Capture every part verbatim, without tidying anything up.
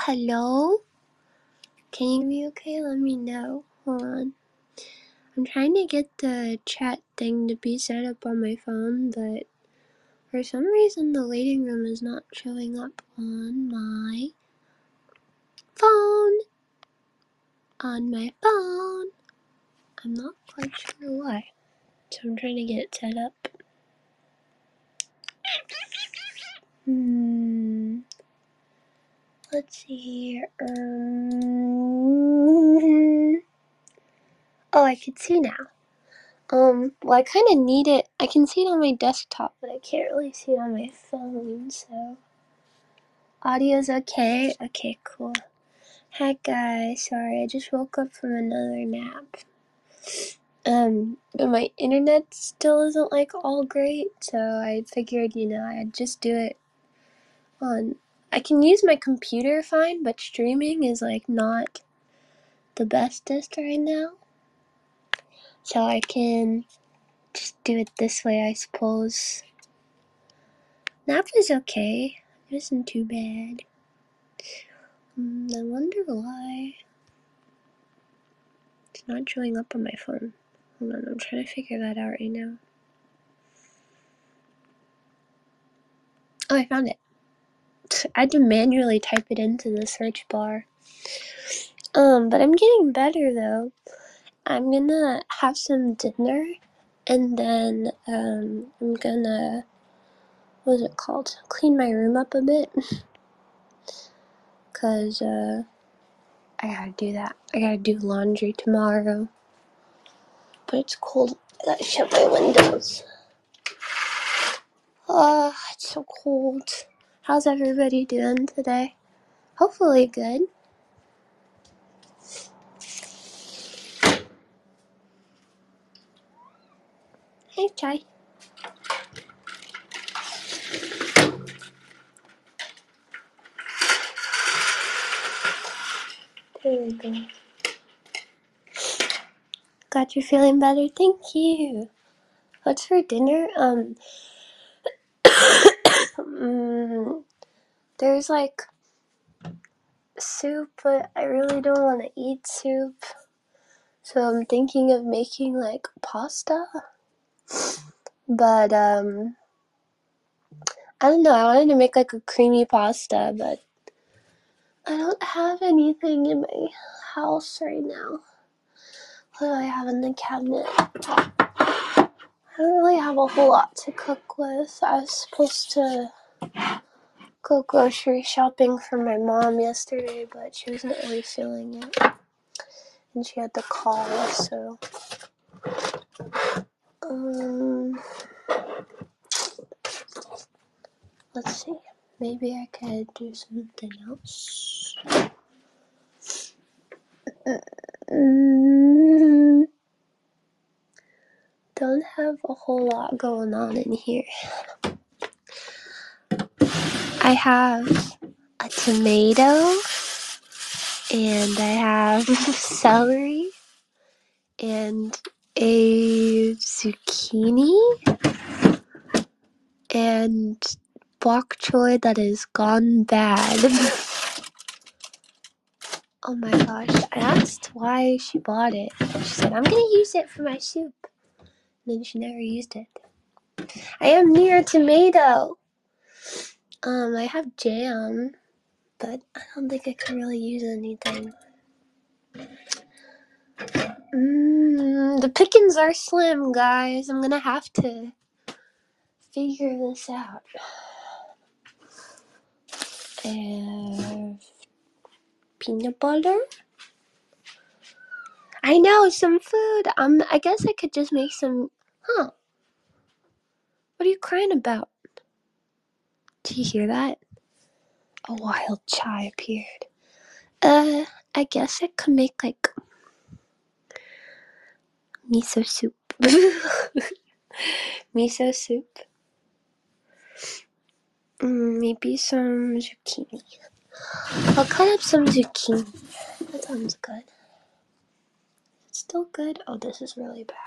Hello? Can you hear me okay? Let me know. Hold on. I'm trying to get the chat thing to be set up on my phone, but for some reason the waiting room is not showing up on my phone. On my phone. I'm not quite sure why. So I'm trying to get it set up. Hmm. Let's see here. Um. Oh, I can see now. Um, well, I kind of need it. I can see it on my desktop, but I can't really see it on my phone, so. Audio's okay? Okay, cool. Hi, guys. Sorry, I just woke up from another nap. Um, but my internet still isn't, like, all great, so I figured, you know, I'd just do it on. I can use my computer fine, but streaming is, like, not the bestest right now. So I can just do it this way, I suppose. Nap was okay. It wasn't too bad. Mm, I wonder why it's not showing up on my phone. Hold on, I'm trying to figure that out right now. Oh, I found it. I had to manually type it into the search bar. Um, but I'm getting better though. I'm gonna have some dinner, and then um, I'm gonna, what is it called? Clean my room up a bit. Cause uh, I gotta do that. I gotta do laundry tomorrow. But it's cold. I gotta shut my windows. Oh, it's so cold. How's everybody doing today? Hopefully good. Hey, Chai. There we go. Glad you're feeling better. Thank you. What's for dinner? Um, mm, there's like soup, but I really don't want to eat soup. So I'm thinking of making like pasta. But, um, I don't know. I wanted to make like a creamy pasta, but I don't have anything in my house right now. What do I have in the cabinet? I don't really have a whole lot to cook with. I was supposed to go grocery shopping for my mom yesterday, but she wasn't really feeling it. And she had to call, so. Um, let's see. Maybe I could do something else. Mm, don't have a whole lot going on in here. I have a tomato, and I have celery, and a zucchini, and bok choy that is gone bad. Oh my gosh, I asked why she bought it. She said, I'm gonna use it for my soup. And then she never used it. I am near a tomato. Um, I have jam, but I don't think I can really use anything. Mmm, the pickings are slim, guys. I'm gonna have to figure this out. And peanut butter. I know, some food. Um, I guess I could just make some. Huh? What are you crying about? Do you hear that? A wild chai appeared. Uh, I guess I could make like miso soup. Miso soup. Mm, maybe some zucchini. I'll cut up some zucchini. That sounds good. It's still good. Oh, this is really bad.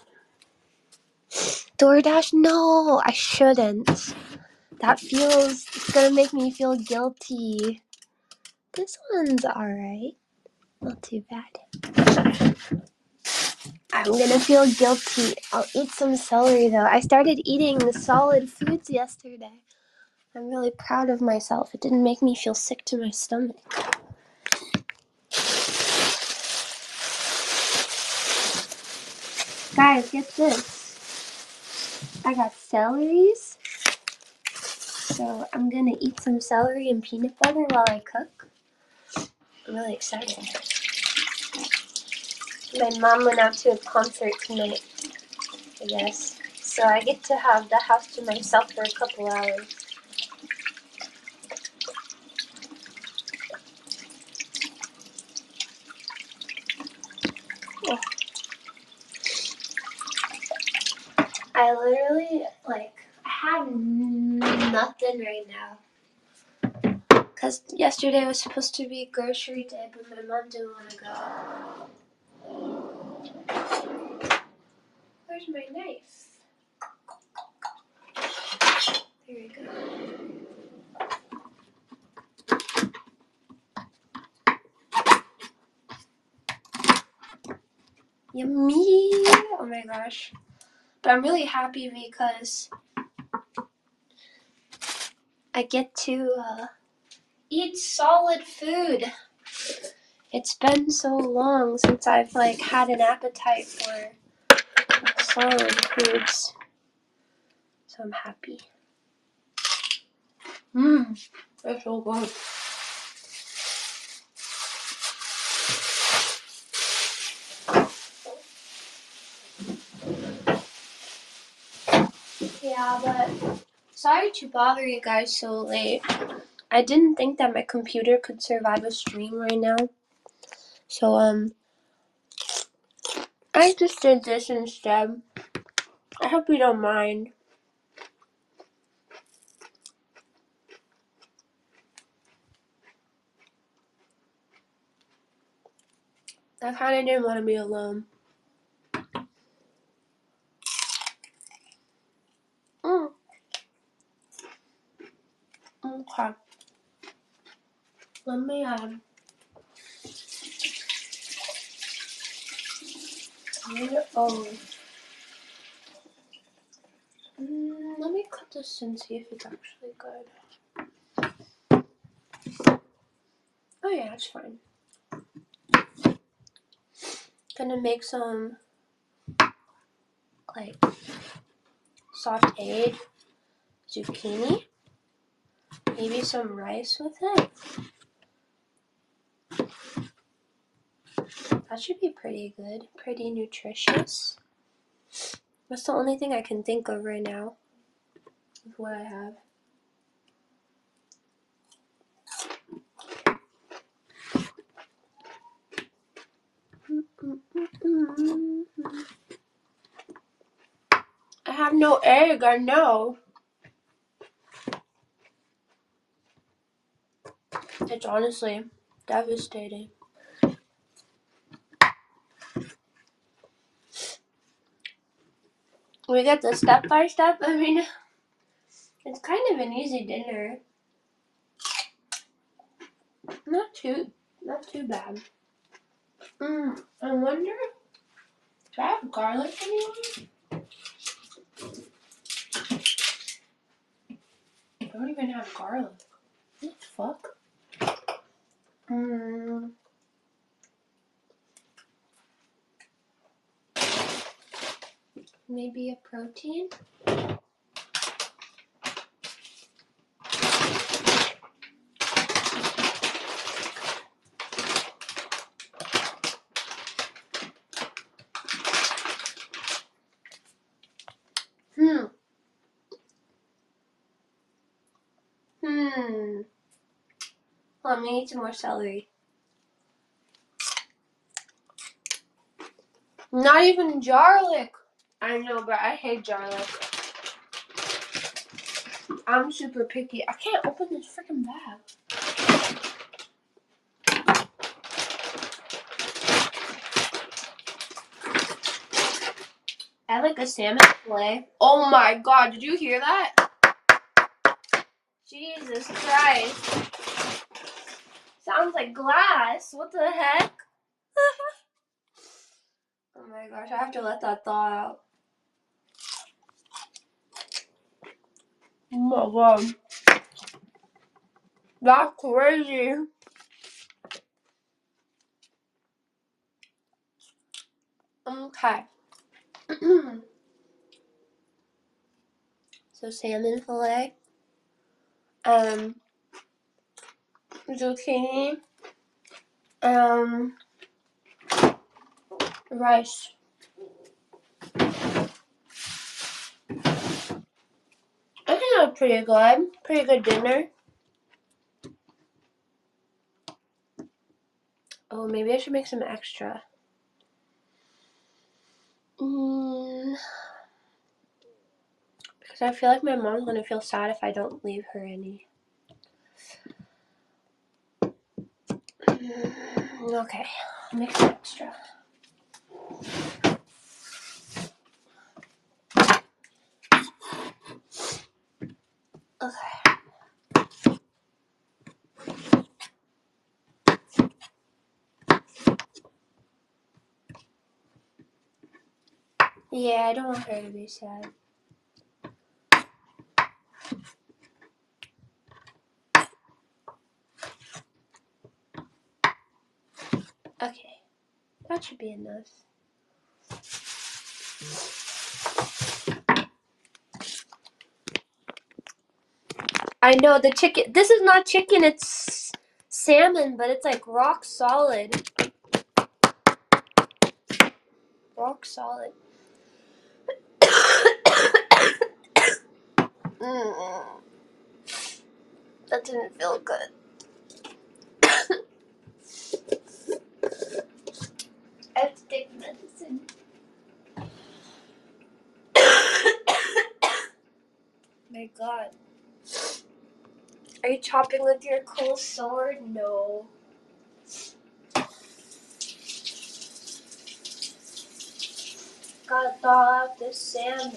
DoorDash? No, I shouldn't. That feels It's gonna make me feel guilty. This one's alright. Not too bad. I'm gonna feel guilty. I'll eat some celery though. I started eating the solid foods yesterday. I'm really proud of myself. It didn't make me feel sick to my stomach. Guys, get this. I got celeries. So I'm gonna eat some celery and peanut butter while I cook. I'm really excited. My mom went out to a concert tonight, I guess. So I get to have the house to myself for a couple hours. Oh. I literally, like, I have nothing right now. Because yesterday was supposed to be grocery day, but my mom didn't want to go. Where's my knife? There we go. Yummy! Oh my gosh. But I'm really happy because I get to uh, eat solid food. It's been so long since I've like had an appetite for solid foods. So I'm happy. Mmm, that's so good. Yeah, but sorry to bother you guys so late. I didn't think that my computer could survive a stream right now. So, um, I just did this instead. I hope you don't mind. I kind of didn't want to be alone. Mm. Okay. Let me, um, read it over. Mm, let me cut this and see if it's actually good. Oh yeah, it's fine. Gonna make some, like, sauteed zucchini. Maybe some rice with it. That should be pretty good. Pretty nutritious. That's the only thing I can think of right now with what I have. I have no egg, I know. It's honestly devastating. We get the step by step. I mean, it's kind of an easy dinner. Not too, not too bad. Mm, I wonder, do I have garlic anywhere? I don't even have garlic. What the fuck? Mm. Maybe a protein? Hmm. Hmm. Let me eat some more celery. Not even garlic. I know, but I hate garlic. I'm super picky. I can't open this freaking bag. I like a salmon fillet. Oh my god, did you hear that? Jesus Christ. Sounds like glass. What the heck? Oh my gosh, I have to let that thaw out. Oh my god. That's crazy. Okay. So salmon fillet. Um zucchini. Um rice. I think that was pretty good. Pretty good dinner. Oh, maybe I should make some extra. Mm, because I feel like my mom's gonna feel sad if I don't leave her any. Mm, okay, I'll make some extra. Okay. Yeah, I don't want her to be sad. Okay, that should be enough. I know the chicken. This is not chicken, it's salmon, but it's like rock solid. Rock solid. Mm, that didn't feel good. I have to take medicine. My god. Are you chopping with your cool sword? No. Gotta thaw out this salmon.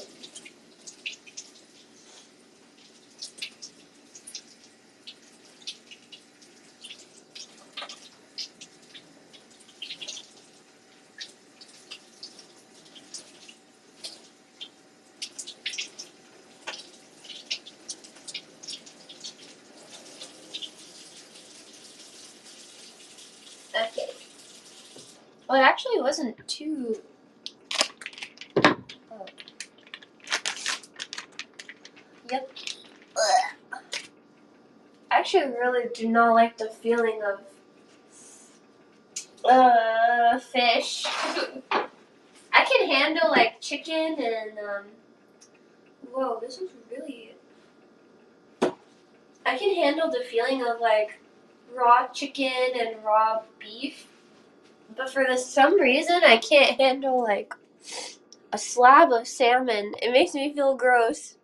Okay. Well, it actually wasn't too. Oh. Yep. Ugh. I actually really do not like the feeling of uh fish. I can handle like chicken and um. Whoa, this is really. I can handle the feeling of like raw chicken and raw beef, but for the, some reason I can't handle like a slab of salmon. It makes me feel gross.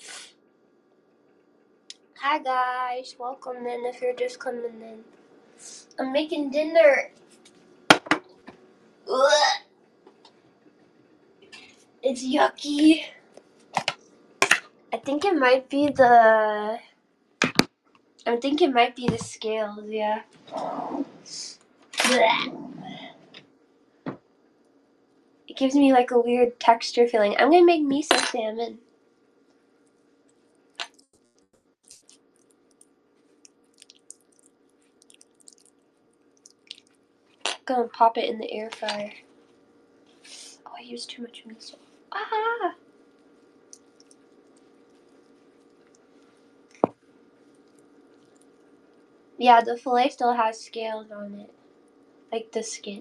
Hi guys, welcome in if you're just coming in. I'm making dinner. Ugh. It's yucky. I think it might be the. I think it might be the scales. Yeah. Blech. It gives me like a weird texture feeling. I'm gonna make miso salmon. Gonna pop it in the air fryer. Oh, I used too much miso. Ah! Yeah, the fillet still has scales on it. Like the skin.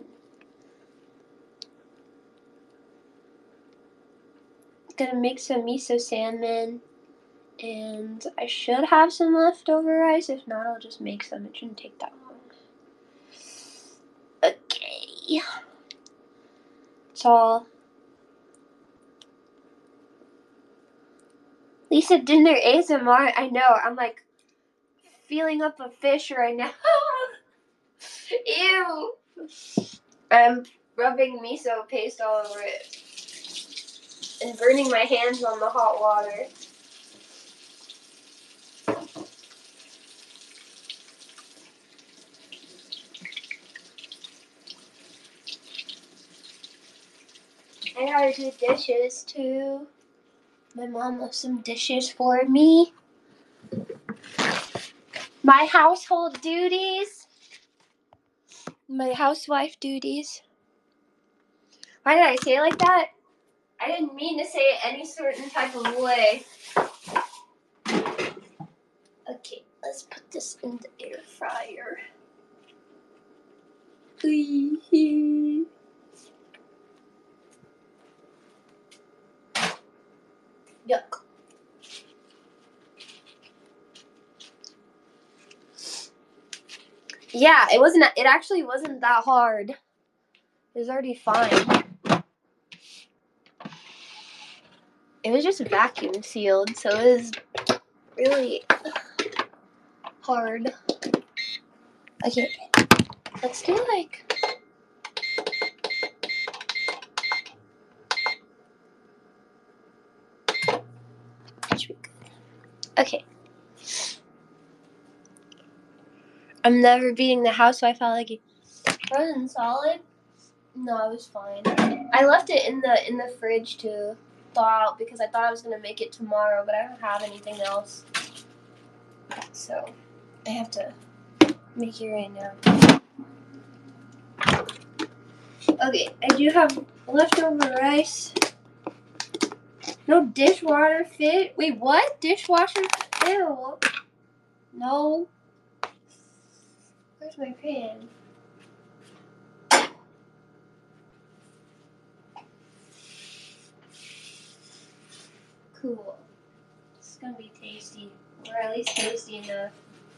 Gonna make some miso salmon. And I should have some leftover rice. If not, I'll just make some. It shouldn't take that long. Okay. It's all. Lisa Dinner A S M R. I know. I'm like feeling up a fish right now. Ew. I'm rubbing miso paste all over it. And burning my hands on the hot water. I gotta do dishes too. My mom left some dishes for me. My household duties. My housewife duties. Why did I say it like that? I didn't mean to say it any certain type of way. Okay, let's put this in the air fryer. Yuck. Yeah, it wasn't. It actually wasn't that hard. It was already fine. It was just vacuum sealed, so it was really hard. Okay, let's do like. That should be good. Okay. I'm never beating the housewife out like frozen solid. No, it was fine. I left it in the in the fridge to thaw out because I thought I was gonna make it tomorrow, but I don't have anything else, so I have to make it right now. Okay, I do have leftover rice. No dishwater fit. Wait, what? Dishwasher? Ew. No. Where's my pan? Cool. It's gonna be tasty, or at least tasty enough.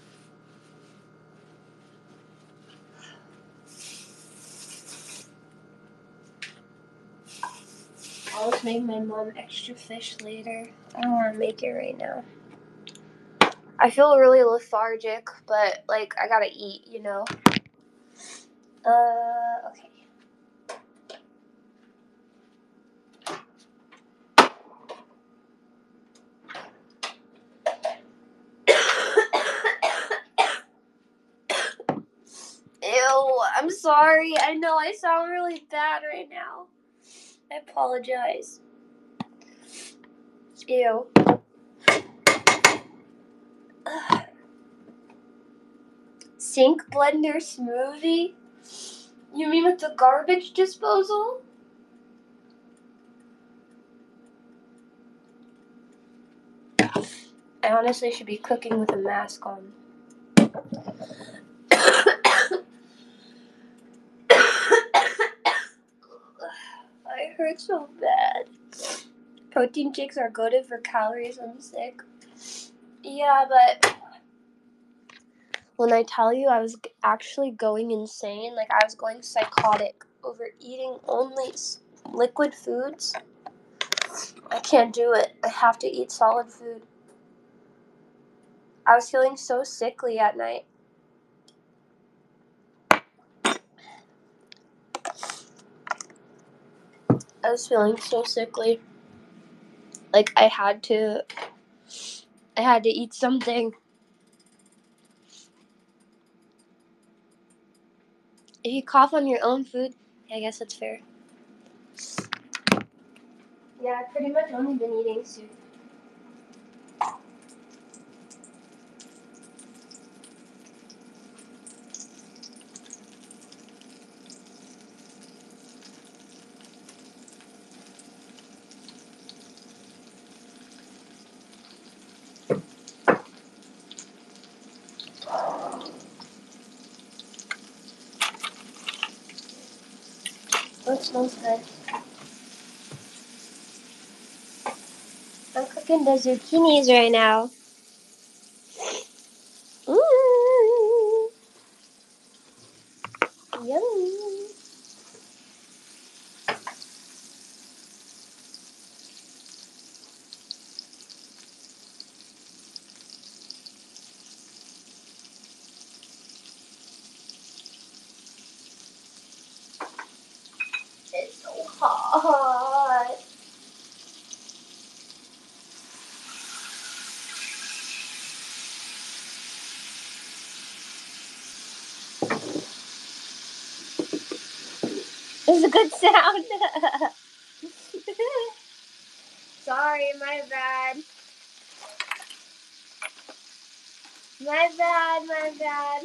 I'll just make my mom extra fish later. I don't want to make it right now. I feel really lethargic, but like I gotta eat, you know. Uh, okay. Ew, I'm sorry. I know I sound really bad right now. I apologize. Ew. Ugh. Sink blender smoothie? You mean with the garbage disposal? I honestly should be cooking with a mask on. I hurt so bad. Protein shakes are good for calories when I'm sick. Yeah, but when I tell you I was actually going insane, like I was going psychotic over eating only liquid foods, I can't do it. I have to eat solid food. I was feeling so sickly at night. I was feeling so sickly. Like I had to, I had to eat something. If you cough on your own food, I guess that's fair. Yeah, I've pretty much only been eating soup. Oh, it smells good. I'm cooking the zucchinis right now. Ooh, yummy. It's so hot. It's a good sound. sorry, my bad. My bad, my bad.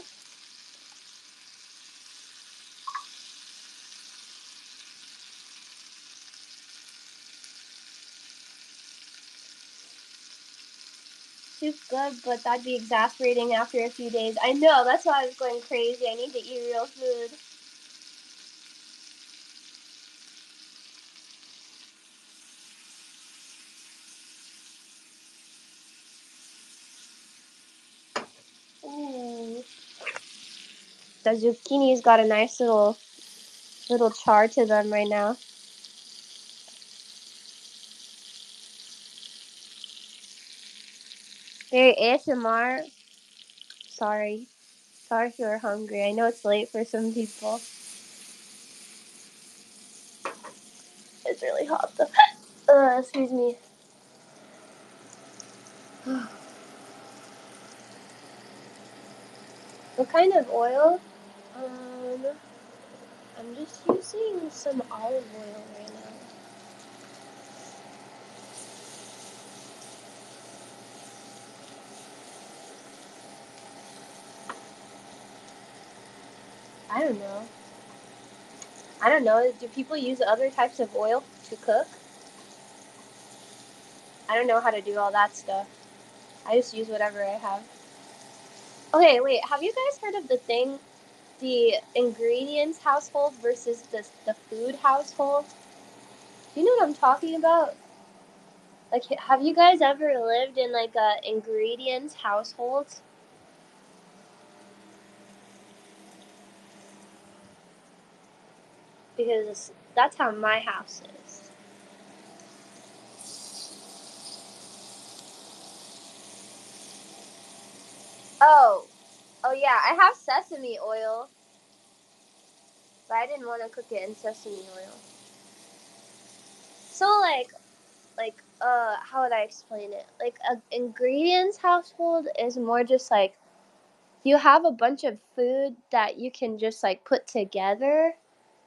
Soup good, but that'd be exasperating after a few days. I know, that's why I was going crazy. I need to eat real food. Ooh. The zucchini's got a nice little little char to them right now. Very A S M R. Sorry. Sorry if you're hungry. I know it's late for some people. It's really hot though. Uh, excuse me. What kind of oil? Um, I'm just using some olive oil right now. I don't know. I don't know. Do people use other types of oil to cook? I don't know how to do all that stuff. I just use whatever I have. Okay, wait. Have you guys heard of the thing, the ingredients household versus the the food household? Do you know what I'm talking about? Like, have you guys ever lived in like a ingredients household? Because that's how my house is. Oh, oh yeah, I have sesame oil, but I didn't want to cook it in sesame oil. So like, like, uh, how would I explain it? Like, a ingredients household is more just like you have a bunch of food that you can just like put together,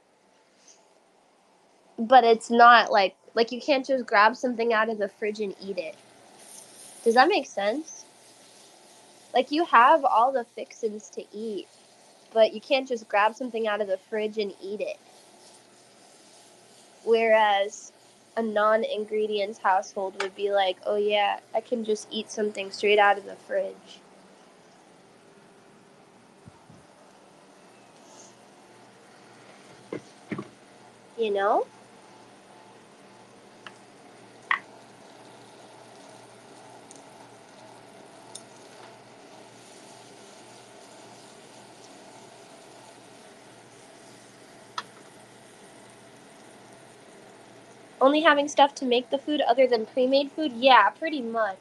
but it's not like like you can't just grab something out of the fridge and eat it. Does that make sense? Like, you have all the fixins to eat, but you can't just grab something out of the fridge and eat it. Whereas a non-ingredients household would be like, oh yeah, I can just eat something straight out of the fridge. You know? Only having stuff to make the food other than pre-made food? Yeah, pretty much.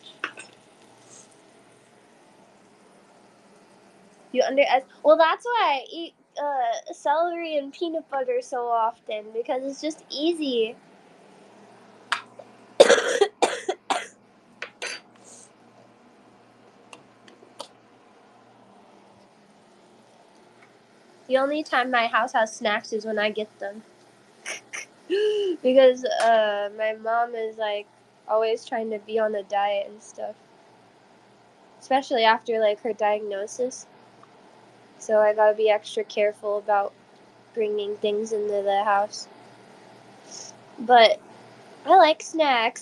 You under well, that's why I eat uh, celery and peanut butter so often, because it's just easy. The only time my house has snacks is when I get them. Because uh, my mom is like always trying to be on a diet and stuff. Especially after like her diagnosis. So I gotta be extra careful about bringing things into the house. But I like snacks.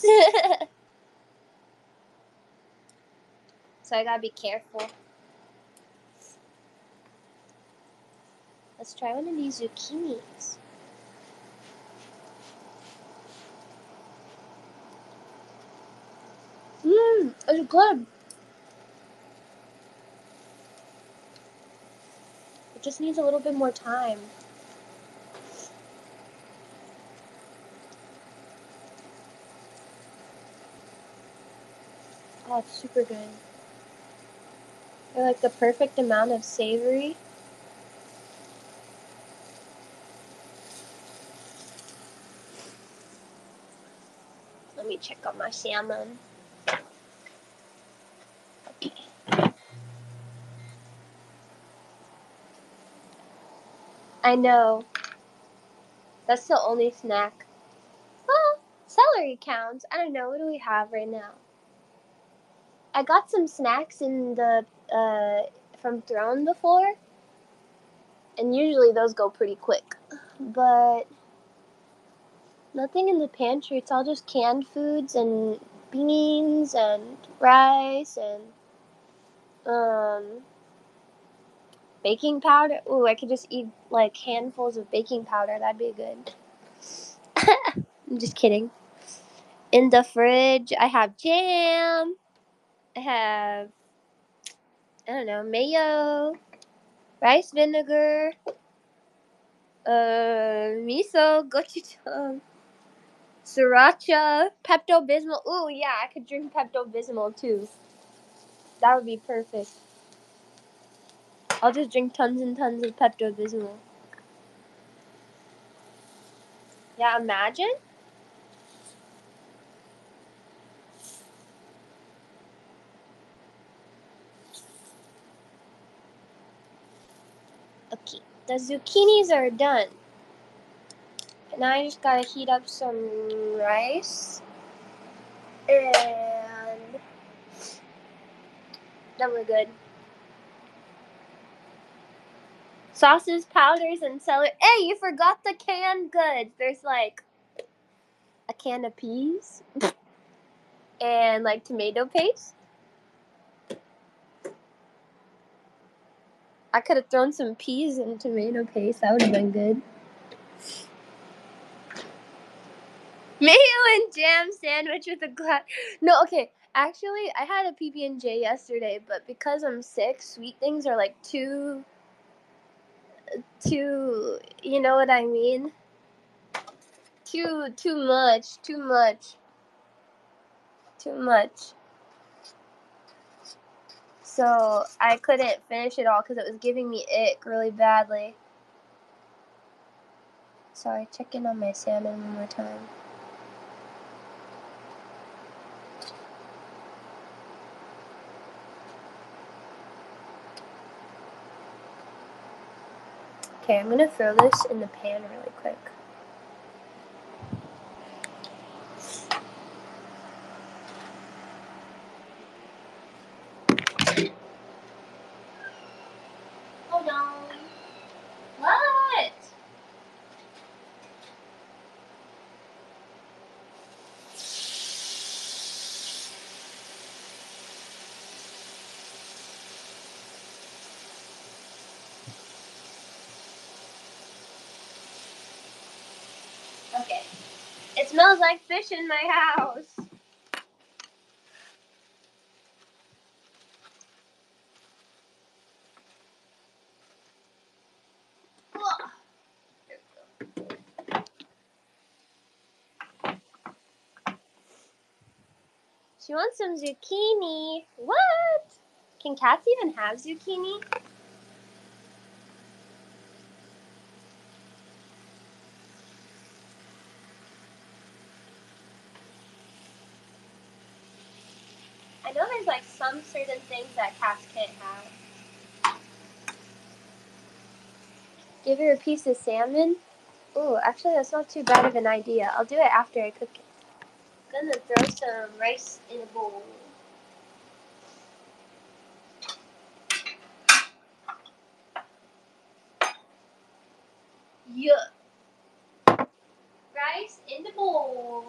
So I gotta be careful. Let's try one of these zucchinis. Mmm, it's good. It just needs a little bit more time. Oh, it's super good. They're like the perfect amount of savory. Let me check on my salmon. Okay. I know. That's the only snack. Oh, Celery counts. I don't know. What do we have right now? I got some snacks in the uh, from Throne before, and usually those go pretty quick. But nothing in the pantry. It's all just canned foods and beans and rice and um, baking powder. Ooh, I could just eat like handfuls of baking powder. That'd be good. I'm just kidding. In the fridge, I have jam. I have, I don't know, mayo, rice vinegar, uh, miso, gochujang, sriracha, Pepto-Bismol. Ooh, yeah, I could drink Pepto-Bismol too. That would be perfect. I'll just drink tons and tons of Pepto-Bismol. Yeah, imagine. Okay, the zucchinis are done. Now I just gotta heat up some rice. And then we're good. Sauces, powders, and celery. Hey, you forgot the canned goods. There's like a can of peas and like tomato paste. I could have thrown some peas and tomato paste. That would have been good. Mayo and jam sandwich with a glass. No, okay. Actually, I had a P B and J yesterday, but because I'm sick, sweet things are like too, too. You know what I mean? Too, too much, too much, too much. So I couldn't finish it all because it was giving me ick really badly. Sorry, check in on my salmon one more time. Okay, I'm gonna throw this in the pan really quick. Hold on. What? Okay. It smells like fish in my house. She wants some zucchini. What? Can cats even have zucchini? I know there's like some certain things that cats can't have. Give her a piece of salmon? Ooh, actually that's not too bad of an idea. I'll do it after I cook it. I'm gonna throw some rice in a bowl. Yeah. Rice in the bowl.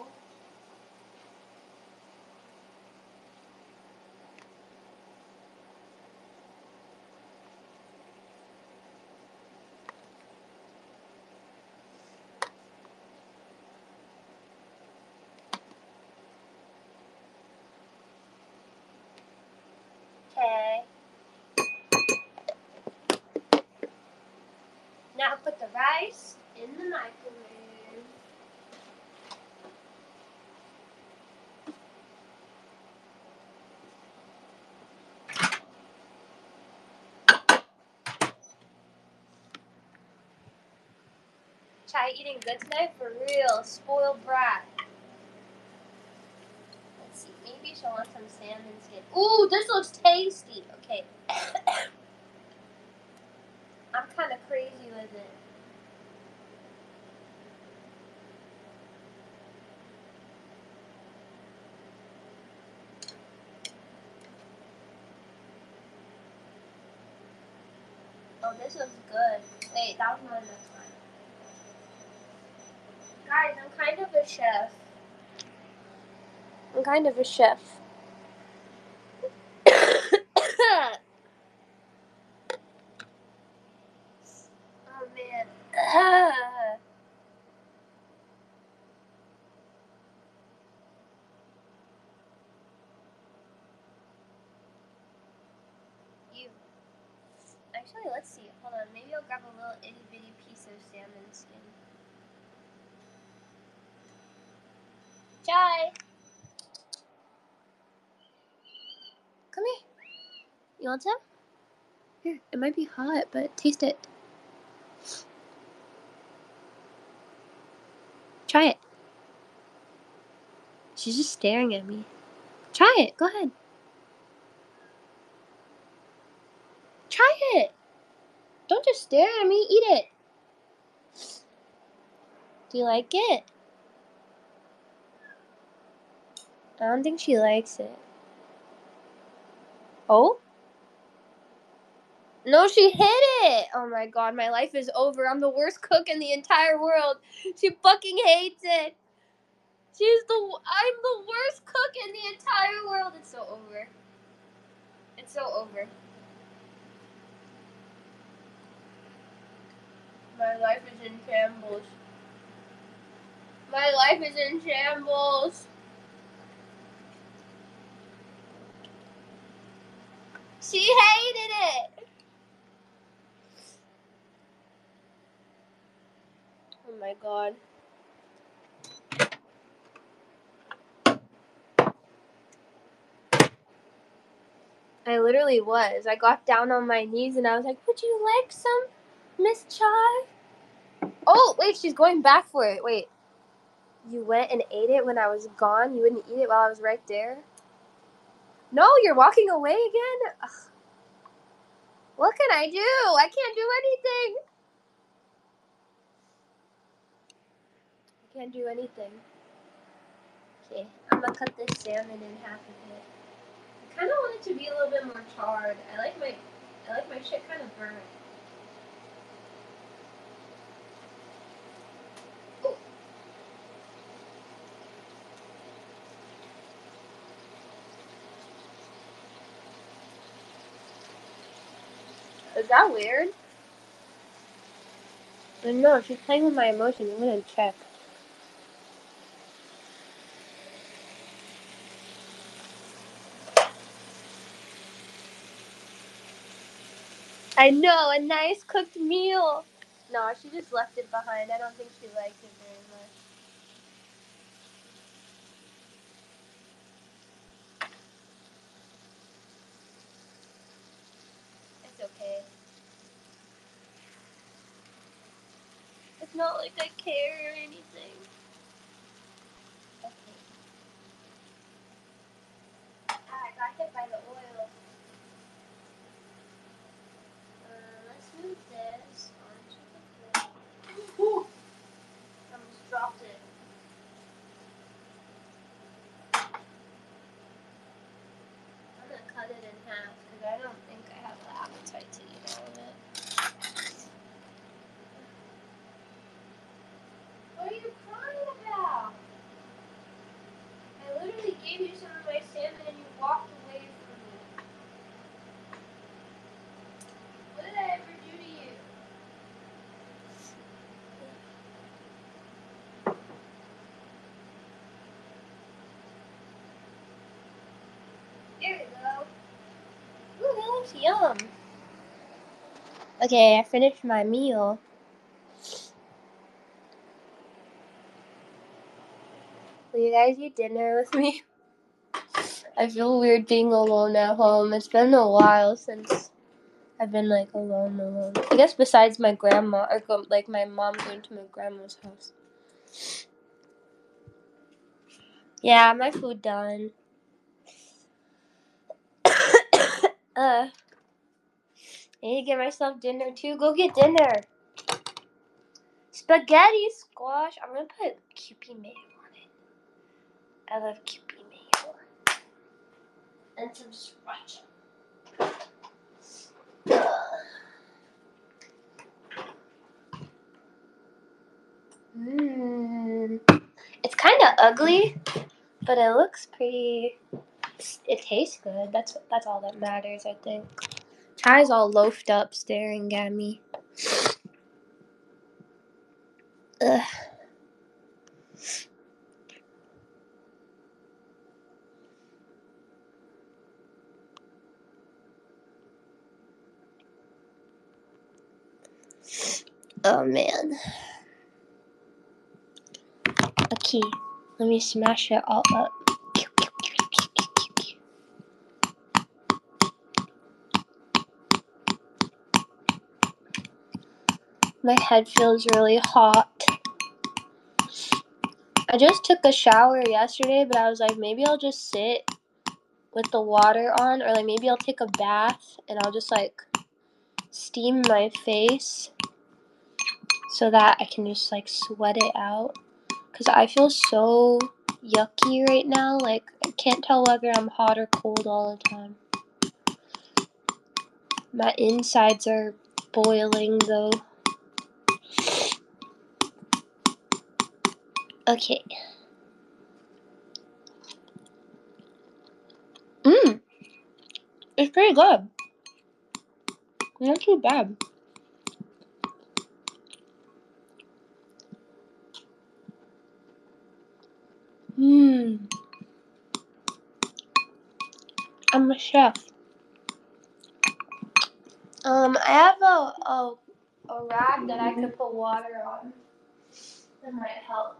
Okay. Now put the rice in the microwave. Try eating good tonight for real. Spoiled brat. Let's see. Maybe she'll want some salmon skin. Ooh, this looks tasty. Okay. I'm kind of crazy with it. Oh, this was good. Wait, that was not enough time. Guys, I'm kind of a chef. I'm kind of a chef. Oh man. You. Actually, let's see. Hold on. Maybe I'll grab a little itty bitty piece of salmon skin. Chai. Come here. You want some? Here. It might be hot, but taste it. Try it. She's just staring at me. Try it. Go ahead. Try it. Don't just stare at me. Eat it. Do you like it? I don't think she likes it. Oh? No, she hit it! Oh my god, my life is over. I'm the worst cook in the entire world. She fucking hates it. She's the. I'm the worst cook in the entire world. It's so over. It's so over. My life is in shambles. My life is in shambles. She hated it. Oh my god. I literally was. I got down on my knees and I was like, would you like some, Miss Chai? Oh, wait, she's going back for it. Wait. You went and ate it when I was gone? You wouldn't eat it while I was right there? No, you're walking away again? Ugh. What can I do? I can't do anything. I can't do anything. Okay, I'm gonna cut this salmon in half a bit. I kind of want it to be a little bit more charred. I like my, I like my shit kind of burnt. Oh. Is that weird? No, she's playing with my emotions. I'm gonna check. I know, a nice cooked meal. No, she just left it behind. I don't think she liked it very much. It's okay. It's not like I care or anything. Okay. Ah, I got hit by the oil. Uh, let's move this onto the plate. Ooh! I almost dropped it. I'm gonna cut it in half because I don't think I have the appetite to eat all of it. What are you crying about? I literally gave you some of my salmon and you walked away from me. What did I ever do to you? There we go. Ooh, that looks yum. Okay, I finished my meal. Will you guys eat dinner with me? I feel weird being alone at home. It's been a while since I've been like alone, alone. I guess besides my grandma, or go, like my mom going to my grandma's house. Yeah, my food done. uh, I need to get myself dinner too. Go get dinner. Spaghetti squash. I'm gonna put Kewpie mayo on it. I love Kewpie mayo. And some sriracha. ugly, but it looks pretty. It tastes good. That's that's all that matters, I think. Ty's all loafed up, staring at me. Ugh. Oh man. Okay, let me smash it all up. My head feels really hot. I just took a shower yesterday, but I was like, maybe I'll just sit with the water on, or like maybe I'll take a bath and I'll just like steam my face so that I can just like sweat it out. Cause I feel so yucky right now. Like I can't tell whether I'm hot or cold all the time. My insides are boiling though. Okay. Mmm. It's pretty good. Not too bad. Mmm. I'm a chef. Um, I have a, a, a rag that I could put water on. That might help.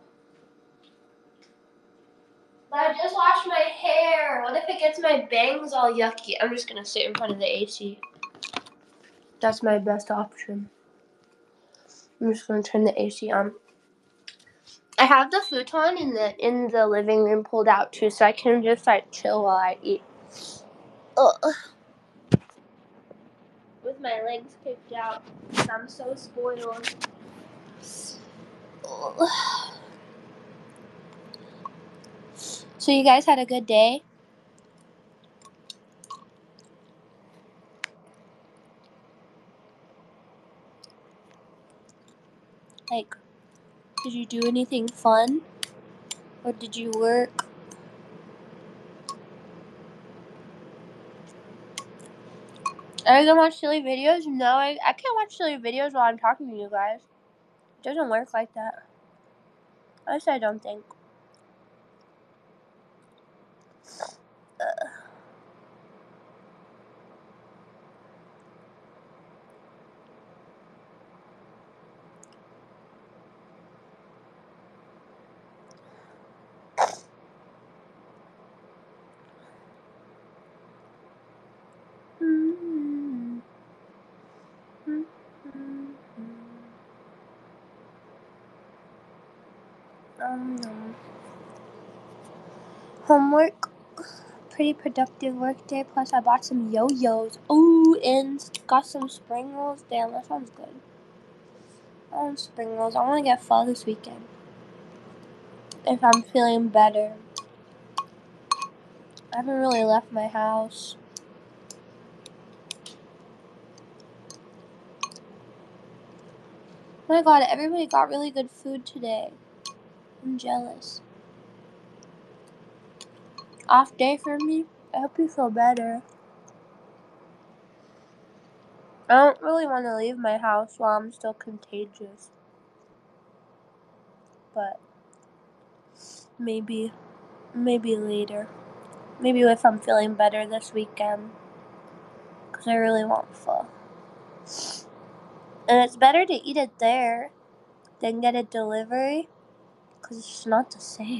But I just washed my hair. What if it gets my bangs all yucky? I'm just gonna sit in front of the A C. That's my best option. I'm just gonna turn the A C on. I have the futon in the in the living room pulled out too, so I can just like chill while I eat. Ugh. With my legs kicked out, I'm so spoiled. Ugh. So you guys had a good day? Like, did you do anything fun? Or did you work? Are you gonna watch silly videos? No, I, I can't watch silly videos while I'm talking to you guys. It doesn't work like that. At least I don't think. Ugh. Mm-hmm. Mm-hmm. Um, um. Homework. Pretty productive work day. Plus, I bought some yo-yos. Ooh, and got some spring rolls. Damn, that sounds good. I want spring rolls. I want to get pho this weekend. If I'm feeling better. I haven't really left my house. Oh my god, everybody got really good food today. I'm jealous. Off day for me? I hope you feel better. I don't really want to leave my house while I'm still contagious. But maybe, maybe later. Maybe if I'm feeling better this weekend. Because I really want pho. And it's better to eat it there than get a delivery. Because it's just not the same.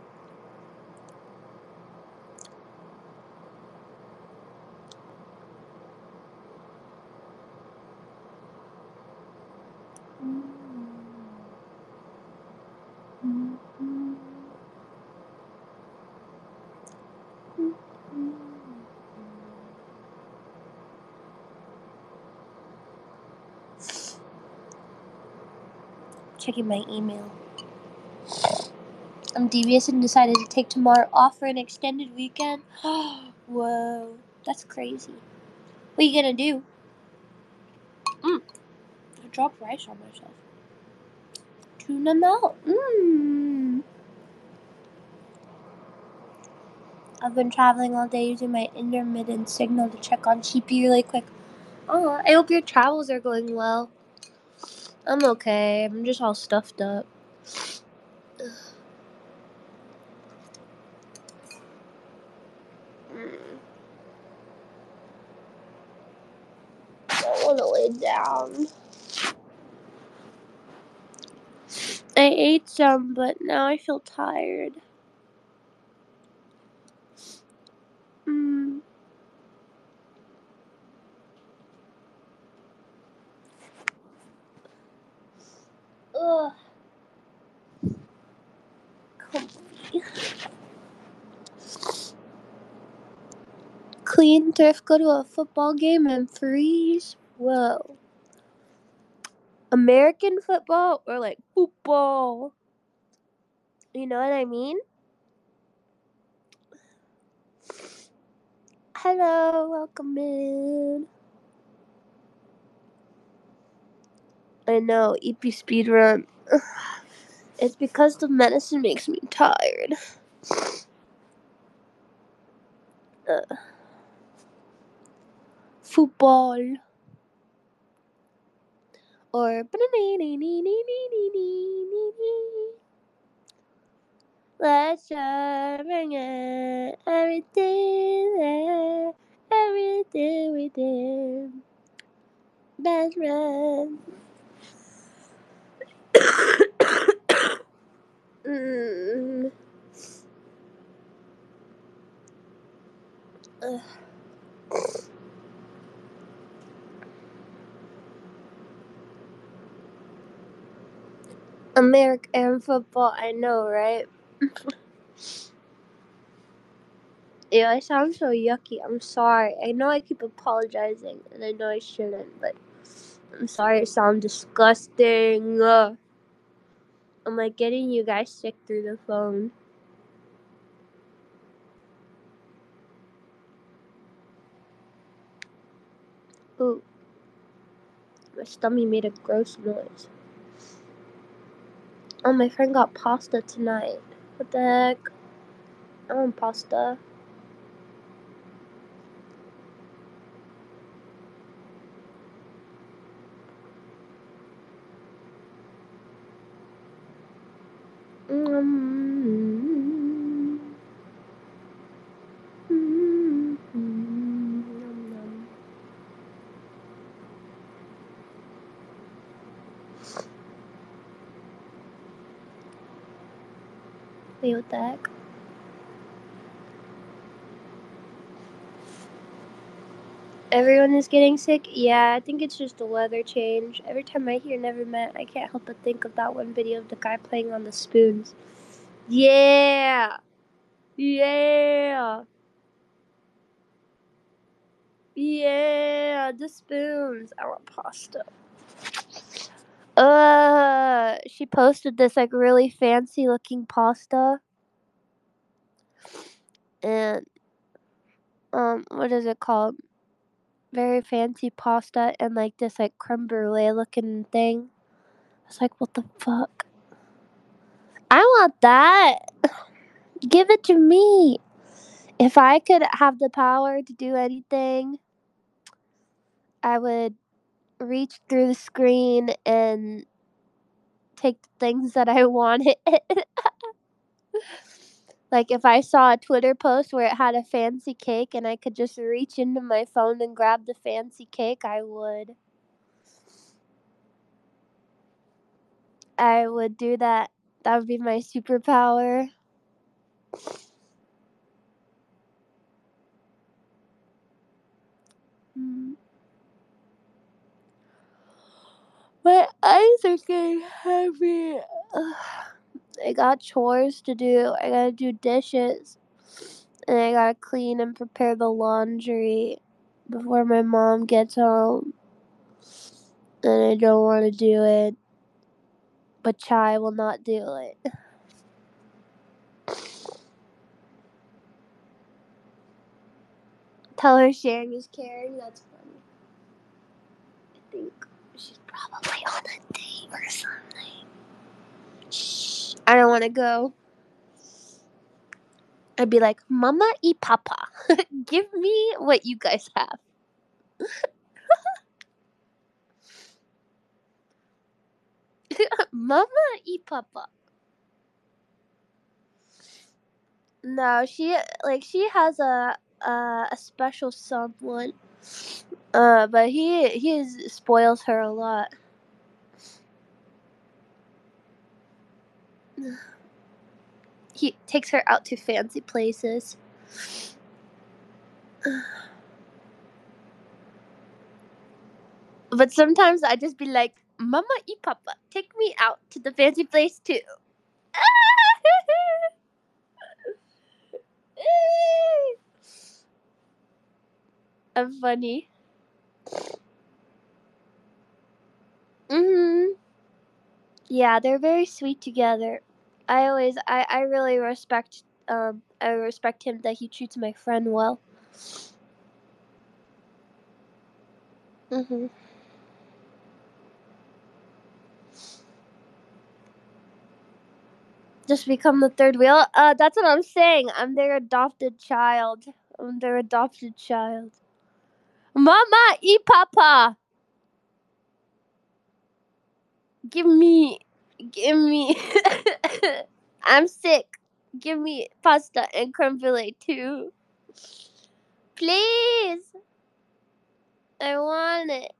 Checking my email. I'm devious and decided to take tomorrow off for an extended weekend. Whoa, that's crazy. What are you gonna do? Mmm, I dropped rice on myself. Tuna melt. Mmm. I've been traveling all day using my intermittent signal to check on Sheepy really quick. Oh, I hope your travels are going well. I'm okay. I'm just all stuffed up. Mm. I want to lay down. I ate some, but now I feel tired. Mm. Ugh. Comfy. Clean thrift, go to a football game and freeze. Whoa. American football or like football? You know what I mean? Hello, welcome in. I know, E P speedrun. It's because the medicine makes me tired. Uh, football. Or let's just bring it. Everything there. Everything we did. Best friend. mm. Ugh. American football, I know, right? Ew, I sound so yucky. I'm sorry. I know I keep apologizing, and I know I shouldn't, but I'm sorry I sound disgusting. Ugh. I'm like getting you guys sick through the phone. Ooh. My stomach made a gross noise. Oh, my friend got pasta tonight. What the heck? I want pasta. Mm-hmm. Mm-hmm. Wait, what the heck? Everyone is getting sick? Yeah, I think it's just a weather change. Every time I hear Never Met, I can't help but think of that one video of the guy playing on the spoons. Yeah! Yeah! Yeah! The spoons. I want pasta. Uh, she posted this like really fancy looking pasta. And, um, what is it called? Very fancy pasta and like this like creme brulee looking thing. I was like, what the fuck? I want that. Give it to me. If I could have the power to do anything, I would reach through the screen and take the things that I wanted. Like if I saw a Twitter post where it had a fancy cake and I could just reach into my phone and grab the fancy cake, I would. I would do that. That would be my superpower. Mm. My eyes are getting heavy. Ugh. I got chores to do. I gotta do dishes. And I gotta clean and prepare the laundry before my mom gets home. And I don't want to do it. But Chai will not do it. Tell her sharing is caring. That's funny. I think she's probably on a date or something. Shh. I don't want to go. I'd be like, Mama y Papa, give me what you guys have. Mama y Papa. No, she like she has a a, a special someone, uh, but he he is, spoils her a lot. He takes her out to fancy places. But sometimes I just be like, Mama y Papa, take me out to the fancy place too. I'm funny. Mhm. Yeah, they're very sweet together. I always, I, I really respect, um, I respect him that he treats my friend well. Mhm. Just become the third wheel. Uh, that's what I'm saying. I'm their adopted child. I'm their adopted child. Mama y Papa, give me, give me. I'm sick. Give me pasta and creme brulee too. Please. I want it.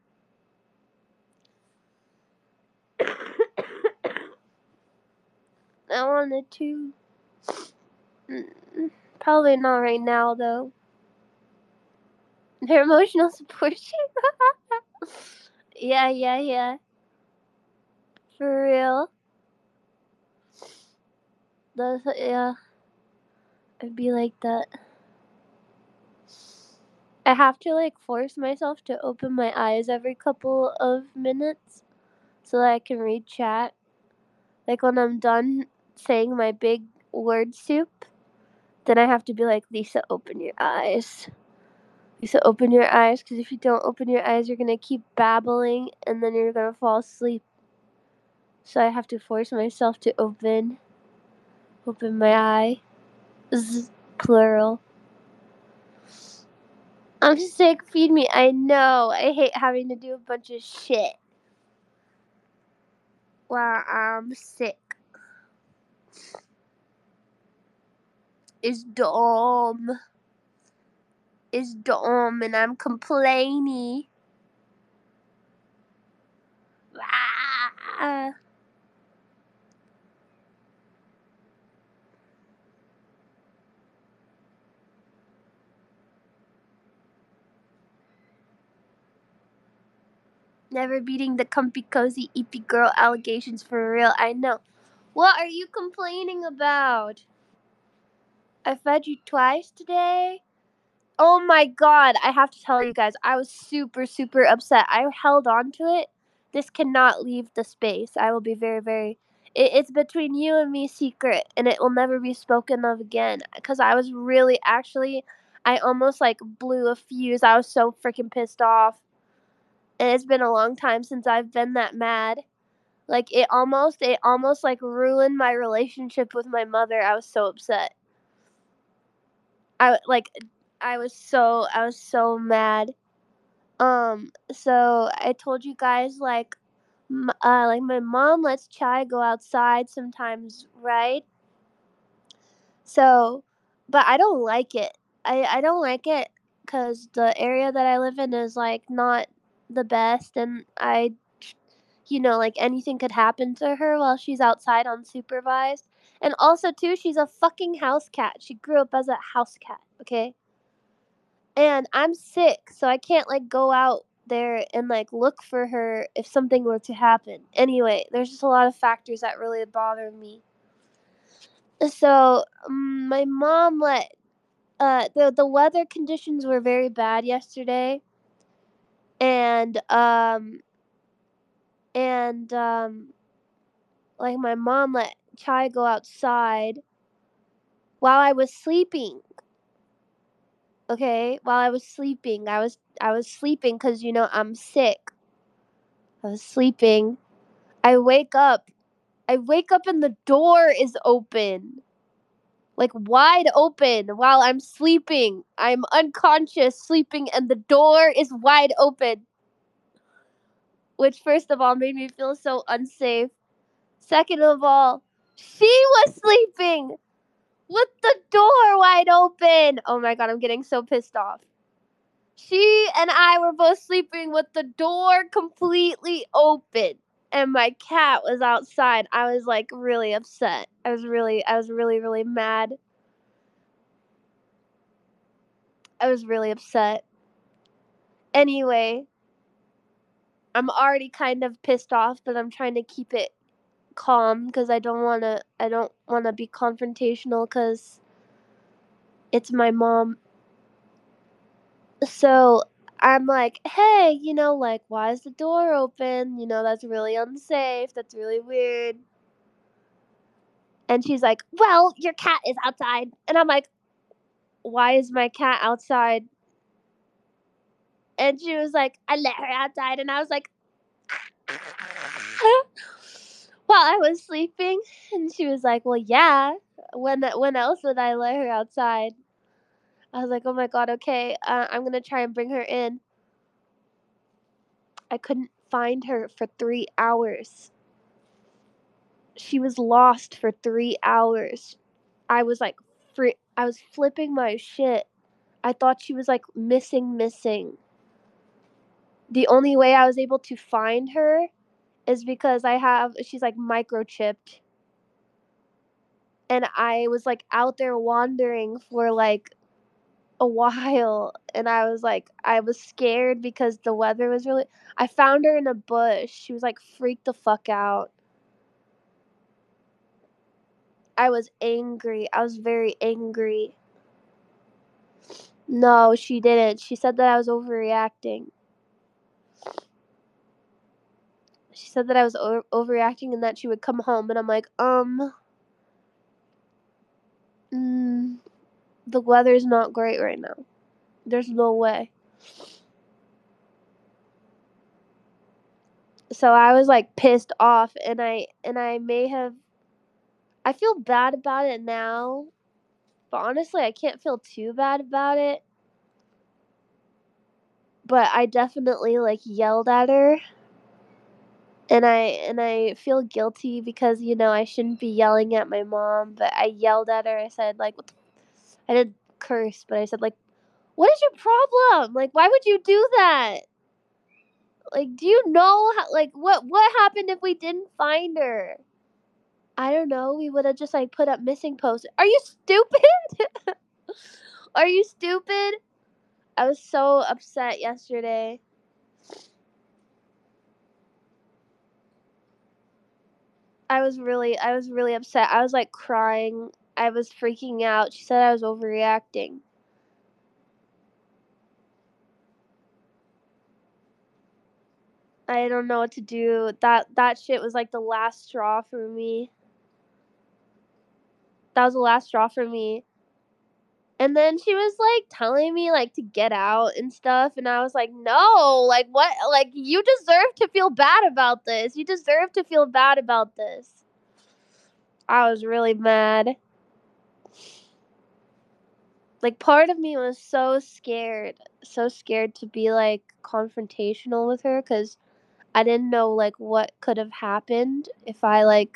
I want it too. Mm, Probably not right now though. Their emotional support. Yeah, yeah, yeah. For real. That's, yeah. I'd be like that. I have to like force myself to open my eyes every couple of minutes so that I can read chat. Like when I'm done saying my big word soup, then I have to be like, Lisa, open your eyes. Lisa, open your eyes, because if you don't open your eyes, you're gonna keep babbling and then you're gonna fall asleep. So I have to force myself to open, open my eye. Z, plural. I'm sick. Feed me. I know. I hate having to do a bunch of shit while I'm sick. It's dumb. It's dumb, and I'm complaining. Ah. Never beating the comfy, cozy, eepy girl allegations for real. I know. What are you complaining about? I fed you twice today. Oh my god, I have to tell you guys, I was super, super upset. I held on to it. This cannot leave the space. I will be very, very. It, it's between you and me secret, and it will never be spoken of again. Because I was really, actually, I almost like blew a fuse. I was so freaking pissed off. And it's been a long time since I've been that mad. Like, it almost, it almost like ruined my relationship with my mother. I was so upset. I, like, I was so, I was so mad. Um, so I told you guys like, m- uh, like my mom lets Chai go outside sometimes, right? So, but I don't like it. I I don't like it because the area that I live in is like not the best, and I, you know, like anything could happen to her while she's outside unsupervised. And also too, she's a fucking house cat. She grew up as a house cat, okay? And I'm sick, so I can't like go out there and like look for her if something were to happen. Anyway, there's just a lot of factors that really bother me. So um, my mom let uh the the weather conditions were very bad yesterday, and um and um like my mom let Chai go outside while I was sleeping. Okay, while I was sleeping, I was I was sleeping because you know I'm sick. I was sleeping. I wake up. I wake up and the door is open. like wide open while I'm sleeping. I'm unconscious sleeping and the door is wide open. Which first of all made me feel so unsafe. Second of all, she was sleeping with the door wide open. Oh my god, I'm getting so pissed off. She and I were both sleeping with the door completely open. And my cat was outside. I was like really upset. I was really I was really really mad. I was really upset. Anyway, I'm already kind of pissed off, but I'm trying to keep it calm because I don't want to I don't want to be confrontational cuz it's my mom. So, I'm like, "Hey, you know, like why is the door open? You know, that's really unsafe. That's really weird." And she's like, "Well, your cat is outside." And I'm like, "Why is my cat outside?" And she was like, "I let her outside." And I was like, while I was sleeping, and she was like, "Well, yeah. When when else would I let her outside?" I was like, "Oh my god, okay. Uh, I'm going to try and bring her in." I couldn't find her for three hours. She was lost for three hours. I was like free I was flipping my shit. I thought she was like missing missing. The only way I was able to find her is because I have she's like microchipped. And I was like out there wandering for like a while and I was like I was scared because the weather was really I found her in a bush. She was like freaked the fuck out. I was angry. I was very angry. No, she didn't. She said that I was overreacting. She said that I was o- overreacting and that she would come home and I'm like, um mm, the weather's not great right now. There's no way. So I was like pissed off and I and I may have I feel bad about it now, but honestly I can't feel too bad about it. But I definitely like yelled at her. And I and I feel guilty because you know I shouldn't be yelling at my mom, but I yelled at her. I said like what the I didn't curse, but I said like what is your problem? Like why would you do that? Like do you know how, like what what happened if we didn't find her? I don't know. We would have just like put up missing posts. Are you stupid? Are you stupid? I was so upset yesterday. I was really I was really upset. I was like crying. I was freaking out. She said I was overreacting. I don't know what to do. That that shit was like the last straw for me. That was the last straw for me. And then she was like telling me like to get out and stuff and I was like, "No, like what? Like you deserve to feel bad about this. You deserve to feel bad about this." I was really mad. Like part of me was so scared, so scared to be like confrontational with her cuz I didn't know like what could have happened if I like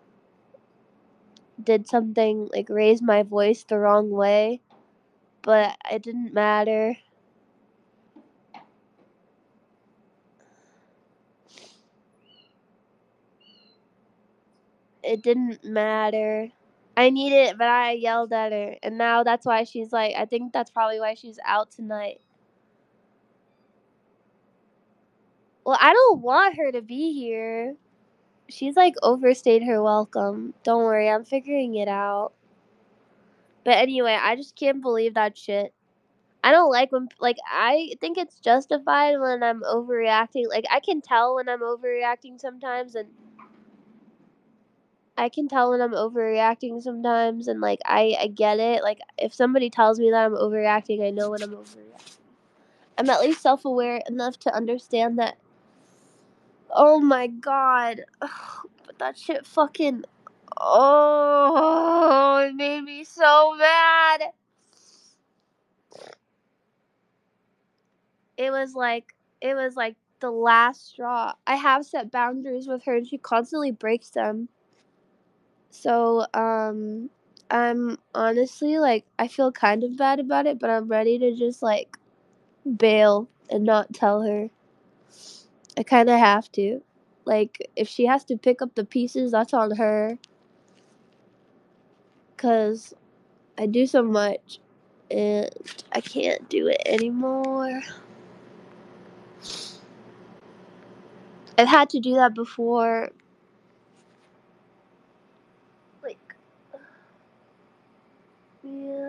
did something like raise my voice the wrong way, but it didn't matter. It didn't matter. I need it, but I yelled at her, and now that's why she's like. I think that's probably why she's out tonight. Well, I don't want her to be here. She's like overstayed her welcome. Don't worry, I'm figuring it out. But anyway, I just can't believe that shit. I don't like when like I think it's justified when I'm overreacting. Like I can tell when I'm overreacting sometimes and I can tell when I'm overreacting sometimes and like I I get it. Like if somebody tells me that I'm overreacting, I know when I'm overreacting. I'm at least self-aware enough to understand that oh my god. Ugh, but that shit fucking Oh, it made me so mad. It was like it was like the last straw. I have set boundaries with her and she constantly breaks them. So, um I'm honestly like I feel kind of bad about it, but I'm ready to just like bail and not tell her. I kind of have to. Like if she has to pick up the pieces, that's on her. Cuz I do so much and I can't do it anymore. I've had to do that before. Like, yeah.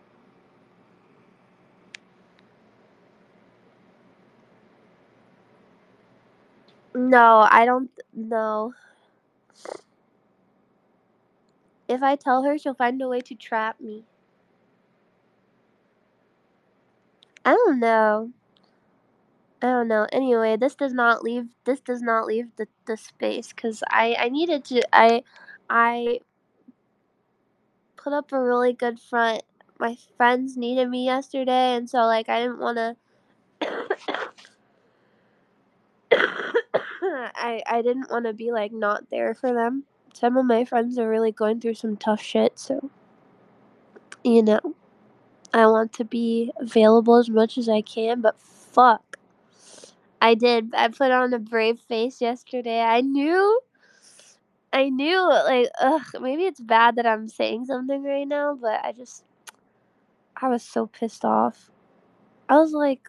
No, I don't know. If I tell her, she'll find a way to trap me. I don't know. I don't know. Anyway, this does not leave. This does not leave the, the space because I I needed to. I I put up a really good front. My friends needed me yesterday, and so like I didn't want to. I I didn't want to be like not there for them. Some of my friends are really going through some tough shit, so you know I want to be available as much as I can. But fuck, I did. I put on a brave face yesterday. I knew. I knew, like, ugh, maybe it's bad that I'm saying something right now, but I just, I was so pissed off. I was like,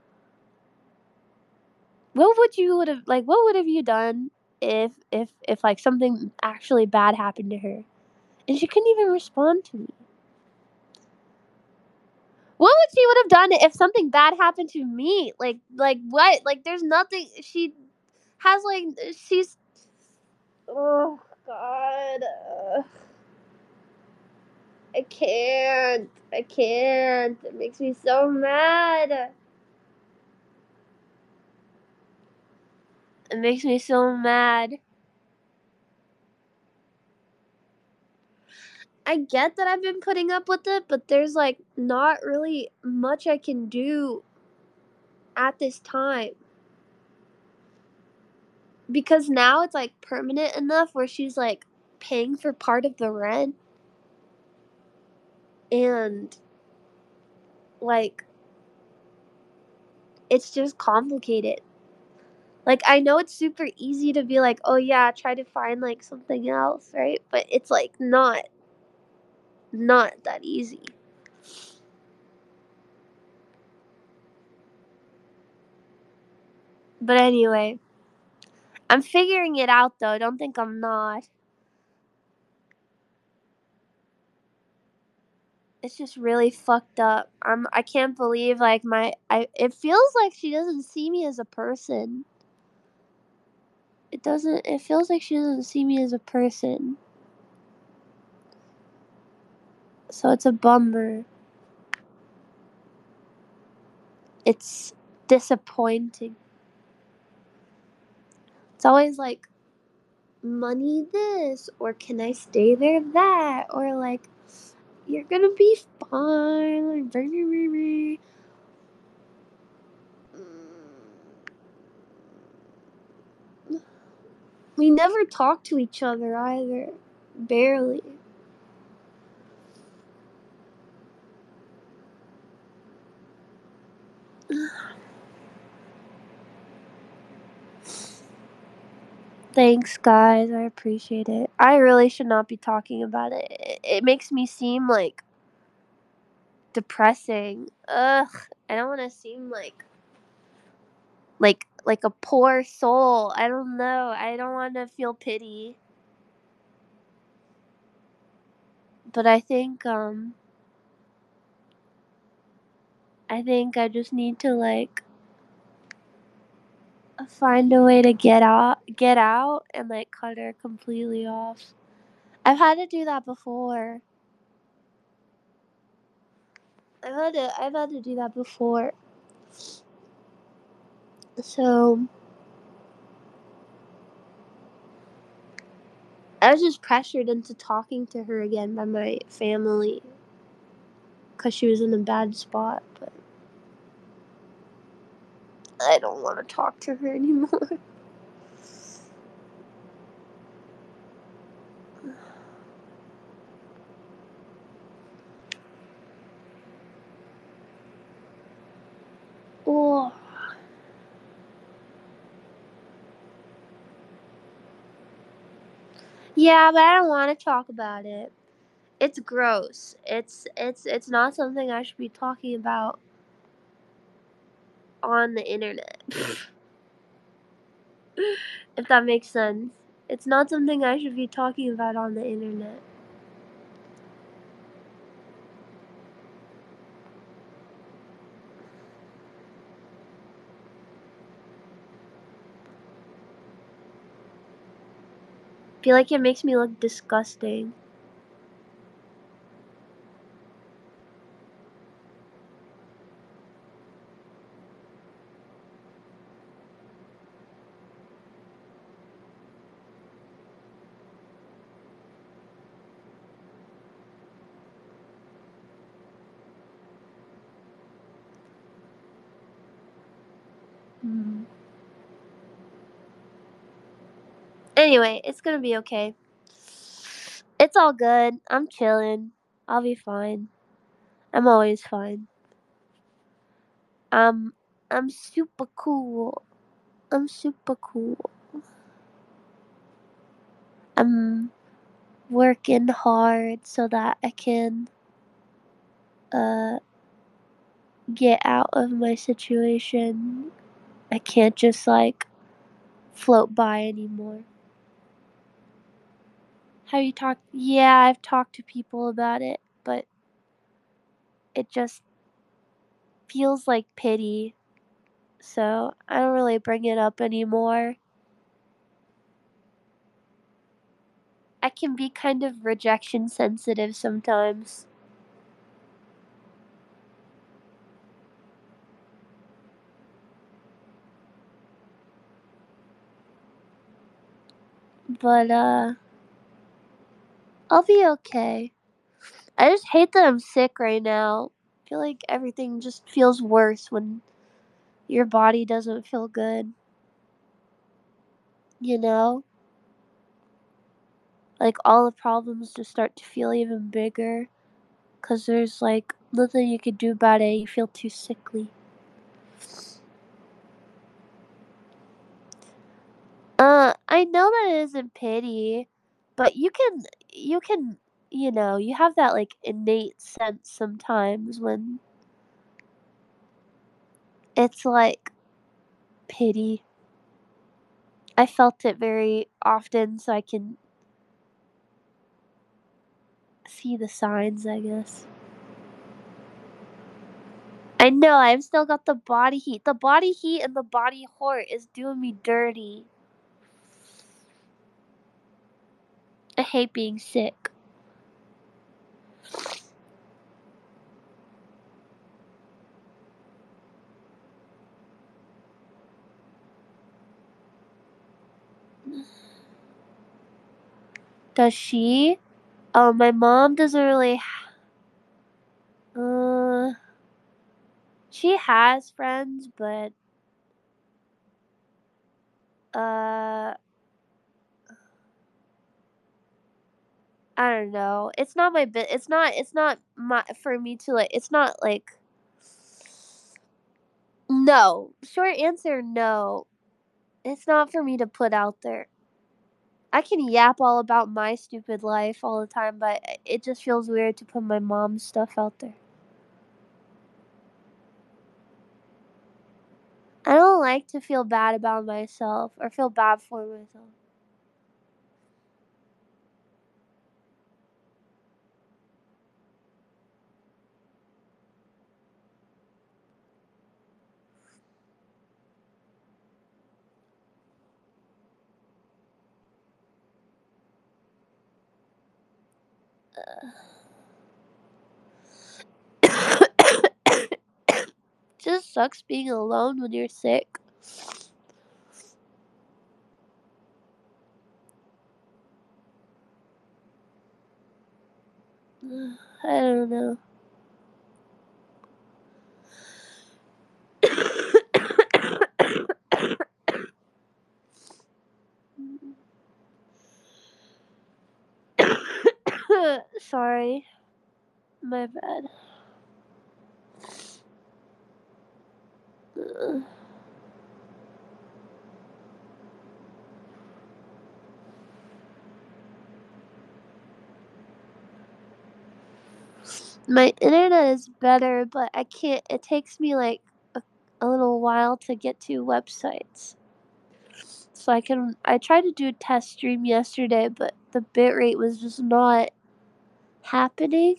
what would you would have like? What would have you done if if if like something actually bad happened to her, and she couldn't even respond to me? What would she would have done if something bad happened to me? Like like what? Like there's nothing. She has like she's. Oh God. Uh, I can't. I can't. It makes me so mad. It makes me so mad. I get that I've been putting up with it, but there's like not really much I can do at this time. Because now it's like permanent enough where she's like paying for part of the rent. And like it's just complicated. Like I know it's super easy to be like, "Oh yeah, try to find like something else," right? But it's like not not that easy. But anyway, I'm figuring it out though. Don't think I'm not. It's just really fucked up. I'm I can't believe like my I it feels like she doesn't see me as a person. It doesn't it feels like she doesn't see me as a person. So it's a bummer. It's disappointing. It's always like money this or can I stay there that or like you're gonna be fine. Like, we never talk to each other either. Barely. Thanks, guys. I appreciate it. I really should not be talking about it. It, it makes me seem like depressing. Ugh. I don't want to seem like like like a poor soul. I don't know. I don't want to feel pity. But I think um I think I just need to like find a way to get out get out and like cut her completely off. I've had to do that before. I've had to I've had to do that before. So I was just pressured into talking to her again by my family because she was in a bad spot, but I don't want to talk to her anymore. Oh. Yeah, but I don't want to talk about it. It's gross. It's it's it's not something I should be talking about on the internet. If that makes sense. It's not something I should be talking about on the internet. I feel like it makes me look disgusting. Mm. Anyway, it's gonna be okay. It's all good. I'm chilling. I'll be fine. I'm always fine. Um, I'm super cool. I'm super cool. I'm working hard so that I can uh get out of my situation. I can't just like float by anymore. Have you talked? Yeah, I've talked to people about it, but it just feels like pity. So I don't really bring it up anymore. I can be kind of rejection sensitive sometimes. But uh I'll be okay. I just hate that I'm sick right now. I feel like everything just feels worse when your body doesn't feel good. You know? Like all the problems just start to feel even bigger cuz there's like nothing you could do about it. You feel too sickly. Uh, I know that it isn't pity, but you can you can, you know, you have that like innate sense sometimes when it's like pity. I felt it very often, so I can see the signs, I guess. I know, I've still got the body heat. The body heat and the body hort is doing me dirty. I hate being sick. Does she? Oh, my mom doesn't really. Uh, she has friends, but uh, I don't know. It's not my bit. It's not. It's not my for me to like. It's not like. No. Short answer. No. It's not for me to put out there. I can yap all about my stupid life all the time, but it just feels weird to put my mom's stuff out there. I don't like to feel bad about myself or feel bad for myself. Just sucks being alone when you're sick. I don't know. Sorry. My bad. Uh, my internet is better, but I can't. It takes me like a, a little while to get to websites. So I can. I tried to do a test stream yesterday, but the bitrate was just not happening.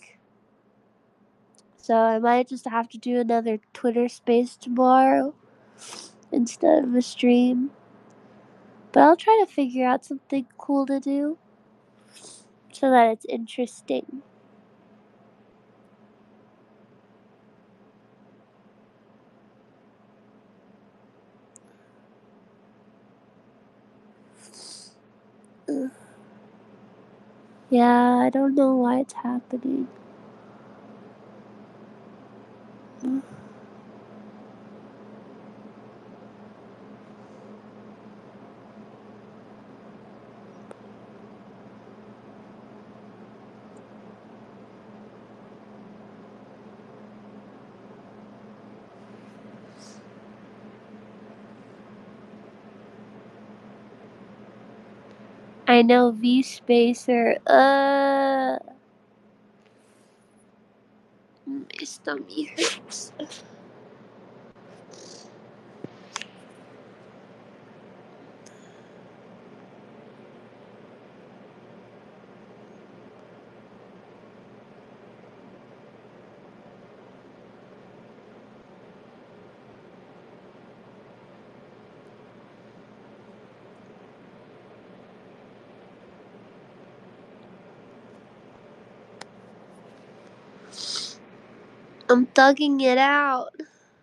So I might just have to do another Twitter space tomorrow instead of a stream. But I'll try to figure out something cool to do so that it's interesting. Ugh. Yeah, I don't know why it's happening. Ugh. I know V Spacer. Uh, my stomach hurts. I'm thugging it out.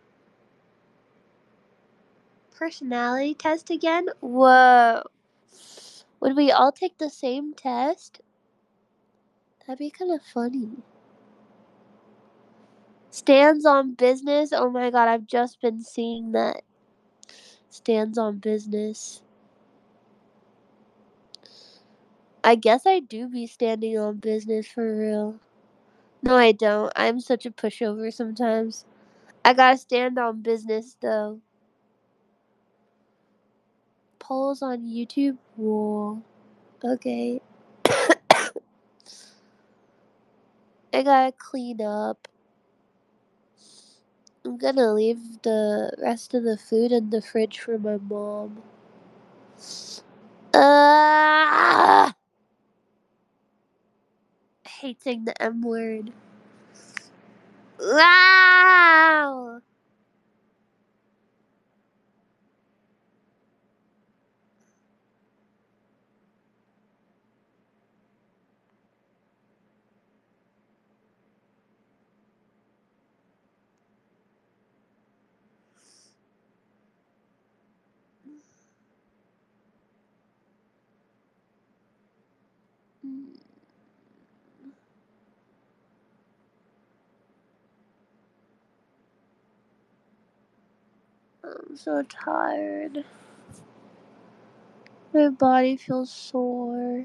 Personality test again? Whoa. Would we all take the same test? That'd be kind of funny. Stands on business? Oh my god, I've just been seeing that. Stands on business. I guess I do be standing on business for real. No, I don't. I'm such a pushover sometimes. I gotta stand on business though. Polls on YouTube? Whoa. Okay. I gotta clean up. I'm gonna leave the rest of the food in the fridge for my mom. Ah! I hate saying the M word. Wow! I'm so tired. My body feels sore.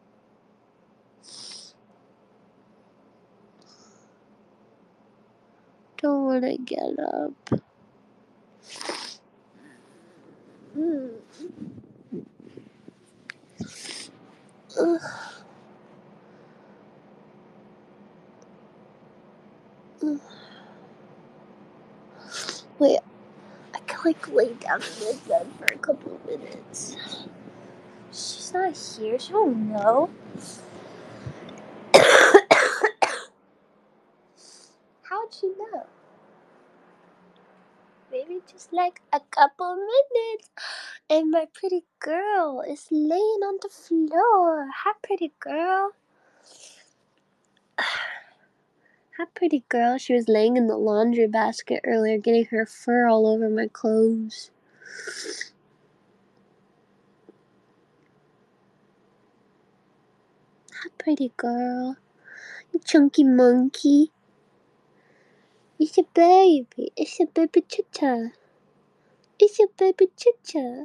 Don't want to get up. Mm. Ugh. Ugh. Wait, I can like lay down in this bed for a couple of minutes. She's not here. She won't know. How'd she know? Maybe just like a couple minutes. And my pretty girl is laying on the floor. Hi, pretty girl. Hi, pretty girl. She was laying in the laundry basket earlier, getting her fur all over my clothes. Hi, pretty girl. You chunky monkey. It's a baby. It's a baby chicha. It's a baby chicha.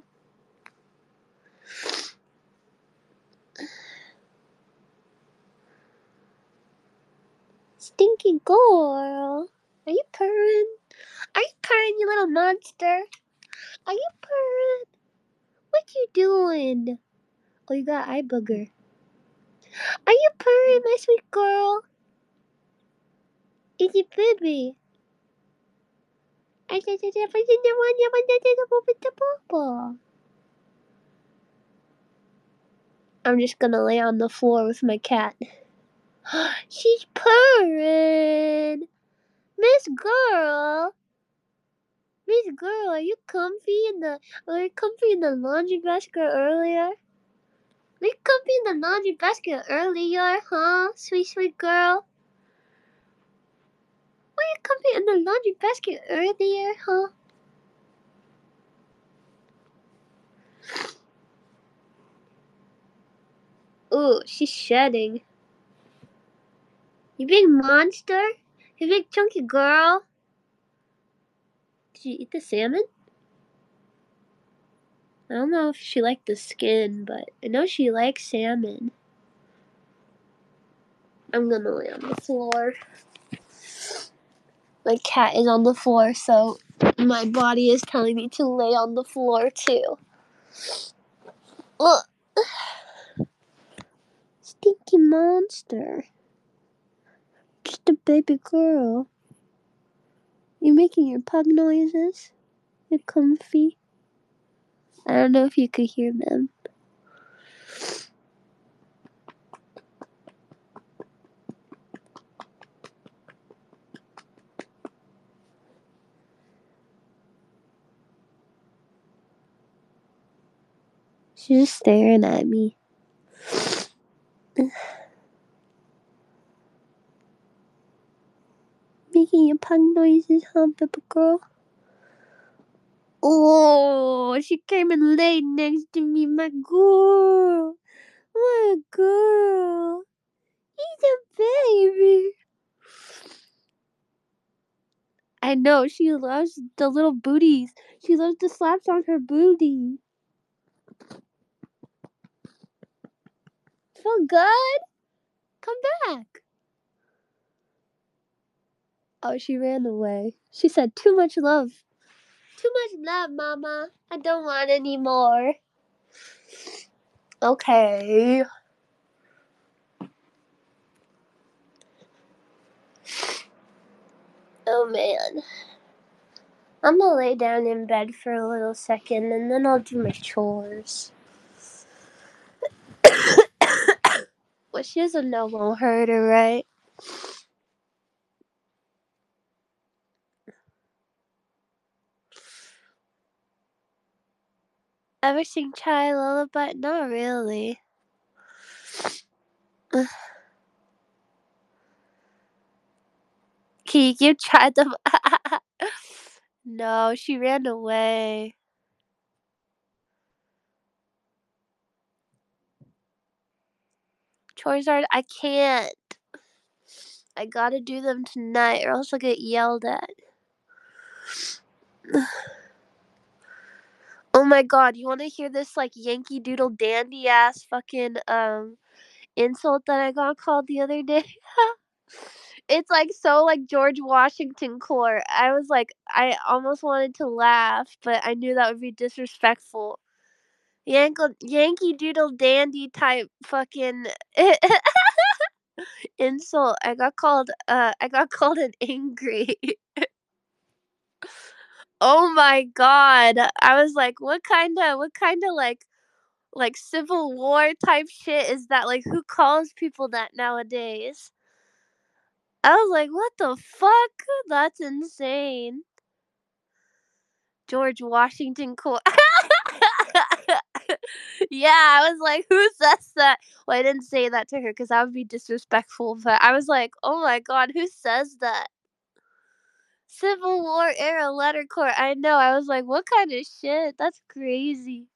Stinky girl. Are you purring? Are you purring, you little monster? Are you purring? What you doing? Oh, you got eye booger. Are you purring, my sweet girl? Is it baby? I'm just gonna lay on the floor with my cat. She's purring. Miss Girl. Miss Girl, are you comfy in the were you comfy in the laundry basket earlier? Were you comfy in the laundry basket earlier, huh? Sweet sweet girl. Were you comfy in the laundry basket earlier, huh? Ooh, she's shedding. You big monster? You big chunky girl? Did you eat the salmon? I don't know if she liked the skin, but I know she likes salmon. I'm gonna lay on the floor. My cat is on the floor, so my body is telling me to lay on the floor too. Ugh. Stinky monster. Just a baby girl. You making your pug noises? You're comfy? I don't know if you could hear them. She's just staring at me. Making your pug noises, huh, baby girl? Oh, she came and laid next to me, my girl. My girl. He's a baby. I know, she loves the little booties. She loves the slaps on her booty. Feel good? Come back. Oh, she ran away. She said, too much love. Too much love, Mama. I don't want any more. Okay. Oh, man. I'm gonna lay down in bed for a little second, and then I'll do my chores. Well, she doesn't know won't hurt her, right? Ever sing Chai Lullaby? Not really. Can you give Chai the... No, she ran away. Chores are... I can't. I gotta do them tonight or else I'll get yelled at. Oh my god, you wanna hear this like Yankee Doodle Dandy ass fucking um insult that I got called the other day? It's like so like George Washington core. I was like I almost wanted to laugh, but I knew that would be disrespectful. Yankee Yankee Doodle Dandy type fucking insult. I got called uh I got called an angry. Oh my god. I was like, what kind of what kind of like like Civil War type shit is that? Like who calls people that nowadays? I was like, what the fuck? That's insane. George Washington co- Yeah, I was like, who says that? Well, I didn't say that to her because that would be disrespectful, but I was like, oh my god, who says that? Civil War era letter court. I know. I was like, what kind of shit? That's crazy.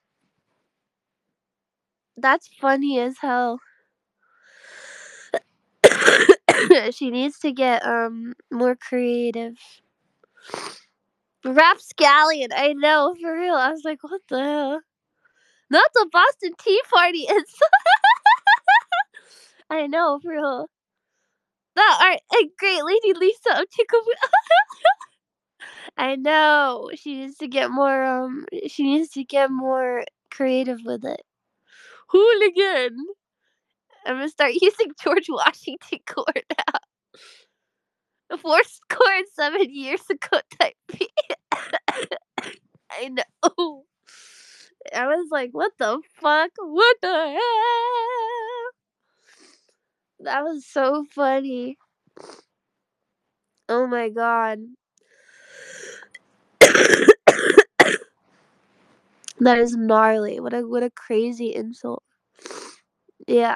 That's funny as hell. She needs to get um more creative. Rapscallion, I know, for real. I was like, what the hell? Not the Boston Tea Party. It's I know, for real. That art, a great lady Lisa Ochikobu. I know. She needs to get more um she needs to get more creative with it. Hooligan. I'm gonna start using George Washington chord now. Four score and seven years ago type beat. I know. I was like, what the fuck? What the hell? That was so funny. Oh my god. That is gnarly. What a what a crazy insult. Yeah.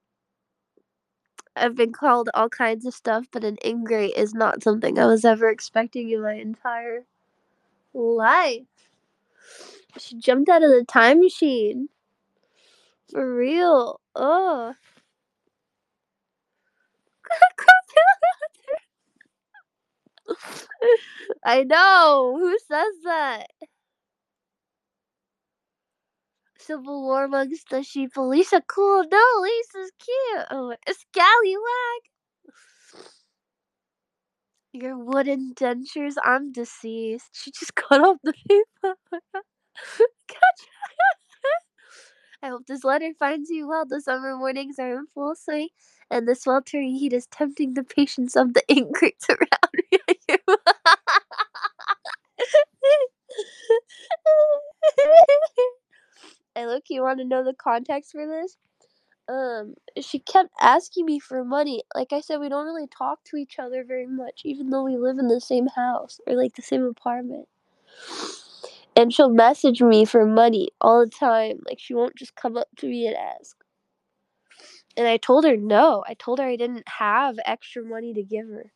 I've been called all kinds of stuff, but an ingrate is not something I was ever expecting in my entire life. She jumped out of the time machine. For real. Oh. I know. Who says that? Civil War amongst the sheep. Lisa cool. No, Lisa's cute. Oh, a scallywag. Your wooden dentures. I'm deceased. She just cut off the paper. Gotcha. I hope this letter finds you well. The summer mornings are in full swing, and the sweltering heat is tempting the patience of the ingrates around you. I look, you want to know the context for this? Um, she kept asking me for money. Like I said, we don't really talk to each other very much, even though we live in the same house or like the same apartment. And she'll message me for money all the time. Like she won't just come up to me and ask. And I told her no. I told her I didn't have extra money to give her.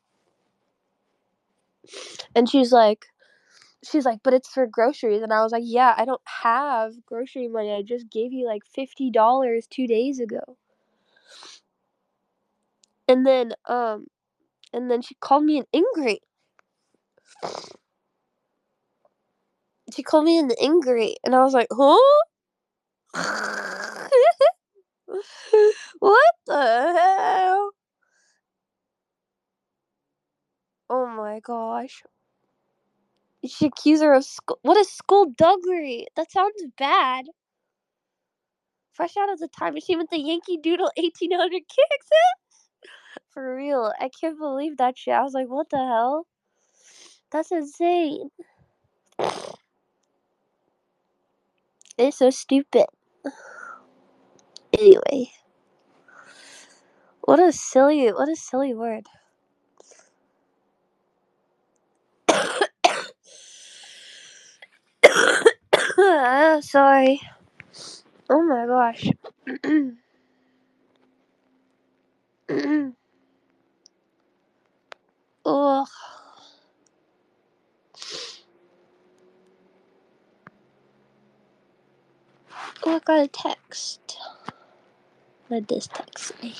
And she's like, she's like, but it's for groceries. And I was like, yeah, I don't have grocery money. I just gave you like fifty dollars two days ago. And then, um, and then she called me an ingrate. She called me an ingrate. And I was like, huh? What the hell? Oh my gosh. She accused her of sc- what is skullduggery? That sounds bad. Fresh out of the time machine with the Yankee Doodle eighteen hundred kicks. For real, I can't believe that shit. I was like, what the hell? That's insane. It's so stupid. Anyway, what a silly, what a silly word. Sorry. Oh my gosh. Ugh. Oh, I got a text. What did this text say?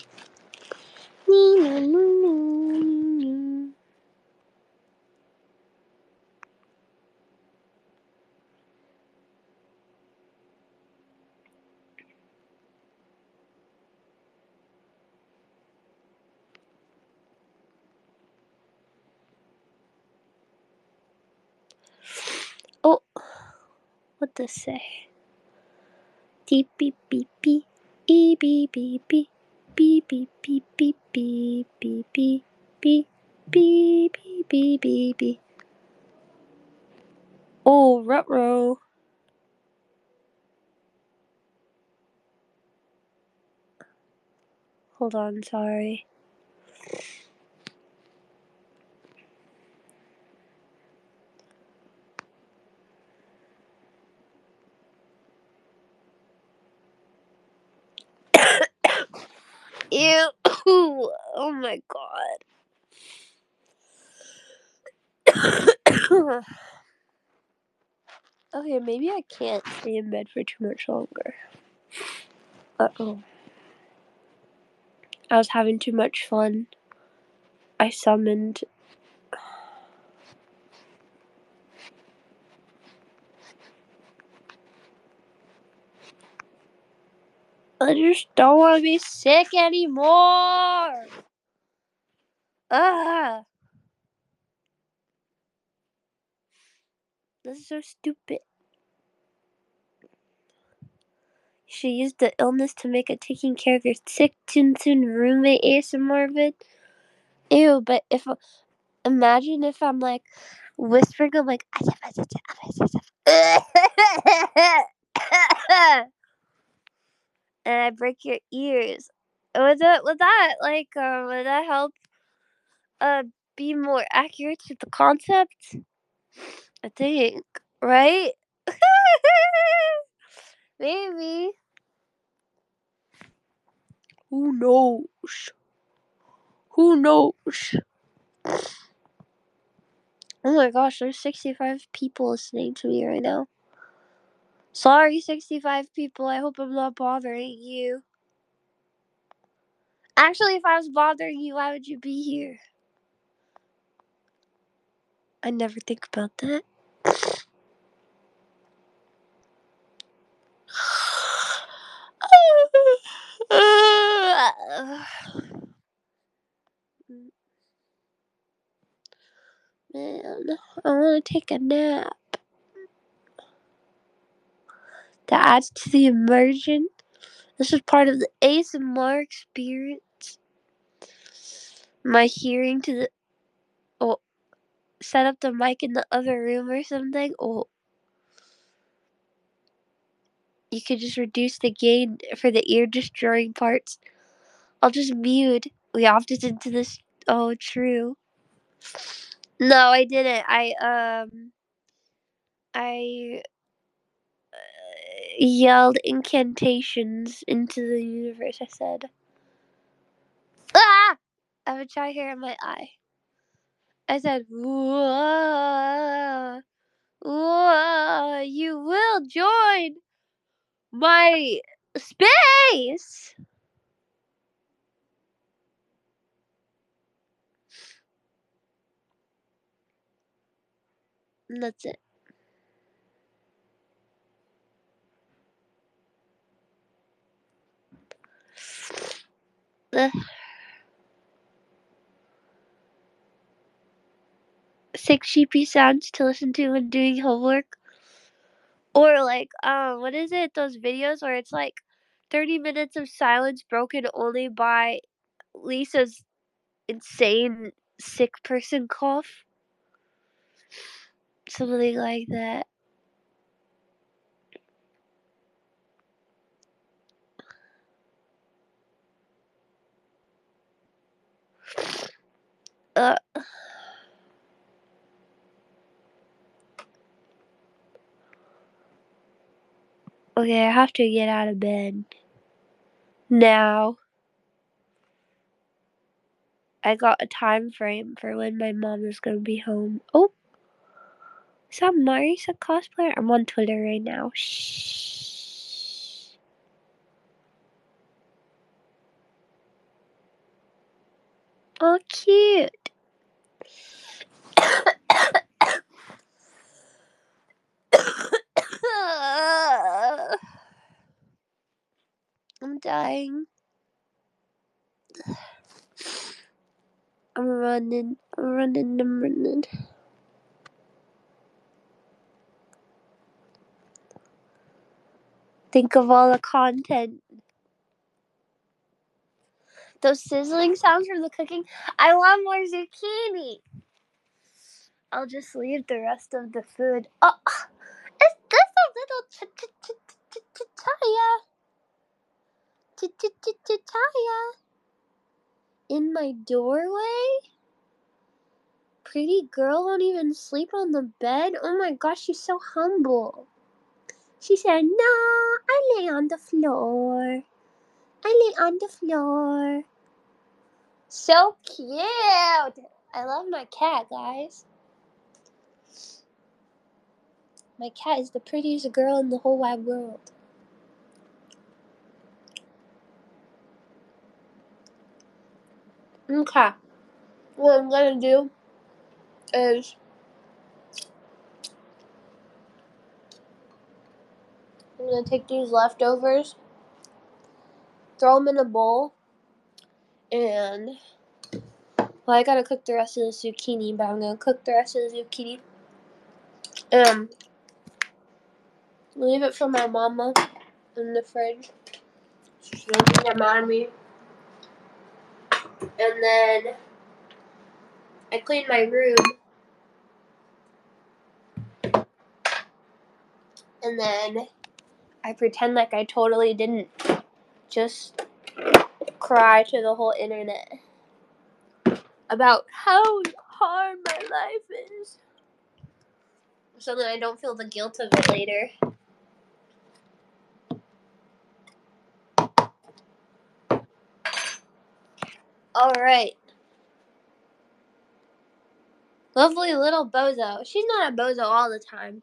Oh, what does this say? Beep beep beep beep. E beep beep beep. Beep beep beep beep beep beep beep beep beep beep beep beep beep. Oh, ruh-roh. Hold on, sorry. Ew. Oh my god. Okay, maybe I can't stay in bed for too much longer. Uh-oh. I was having too much fun. I summoned. I just don't want to be sick anymore. Ah, this is so stupid. You should use the illness to make a taking care of your sick Tintin roommate A S M R vid. Ew, but if imagine if I'm like whispering, I'm like, and I break your ears. Would that would that like uh, would that help uh be more accurate to the concept? I think, right? Maybe. Who knows? Who knows? Oh my gosh, there's sixty-five people listening to me right now. Sorry, sixty-five people. I hope I'm not bothering you. Actually, if I was bothering you, why would you be here? I never think about that. Man, I want to take a nap. That adds to the immersion. This is part of the A S M R experience. My hearing to the oh, set up the mic in the other room or something. Oh, you could just reduce the gain for the ear destroying parts. I'll just mute. We opted into this. Oh, true. No, I didn't. I um, I uh, yelled incantations into the universe. I said, "Ah!" I have a dry hair in my eye. I said, "Whoa, whoa, you will join my space." And that's it. Ugh. Six sheepy sounds to listen to when doing homework. Or like, um, what is it? Those videos where it's like thirty minutes of silence broken only by Lisa's insane sick person cough. Something like that. Uh, okay, I have to get out of bed. Now. I got a time frame for when my mom is gonna be home. Oh, is that Marisa cosplayer? I'm on Twitter right now. Shh. Oh, cute. I'm dying. I'm running. I'm running. I'm running. Think of all the content. Those sizzling sounds from the cooking. I want more zucchini. I'll just leave the rest of the food. Oh, is this a little ch-ch-ch-ch-ch-chaya? Ch-ch-ch-ch-chaya? In my doorway? Pretty girl won't even sleep on the bed? Oh my gosh, she's so humble. She said, no, I lay on the floor. I lay on the floor. So cute. I love my cat, guys. My cat is the prettiest girl in the whole wide world. Okay. What I'm gonna do is I'm gonna take these leftovers, throw them in a bowl, and well, I gotta cook the rest of the zucchini, but I'm gonna cook the rest of the zucchini. Um, leave it for my mama in the fridge. So she doesn't get mad at me. And then I clean my room. And then I pretend like I totally didn't just cry to the whole internet about how hard my life is. So that I don't feel the guilt of it later. Alright. Lovely little bozo. She's not a bozo all the time.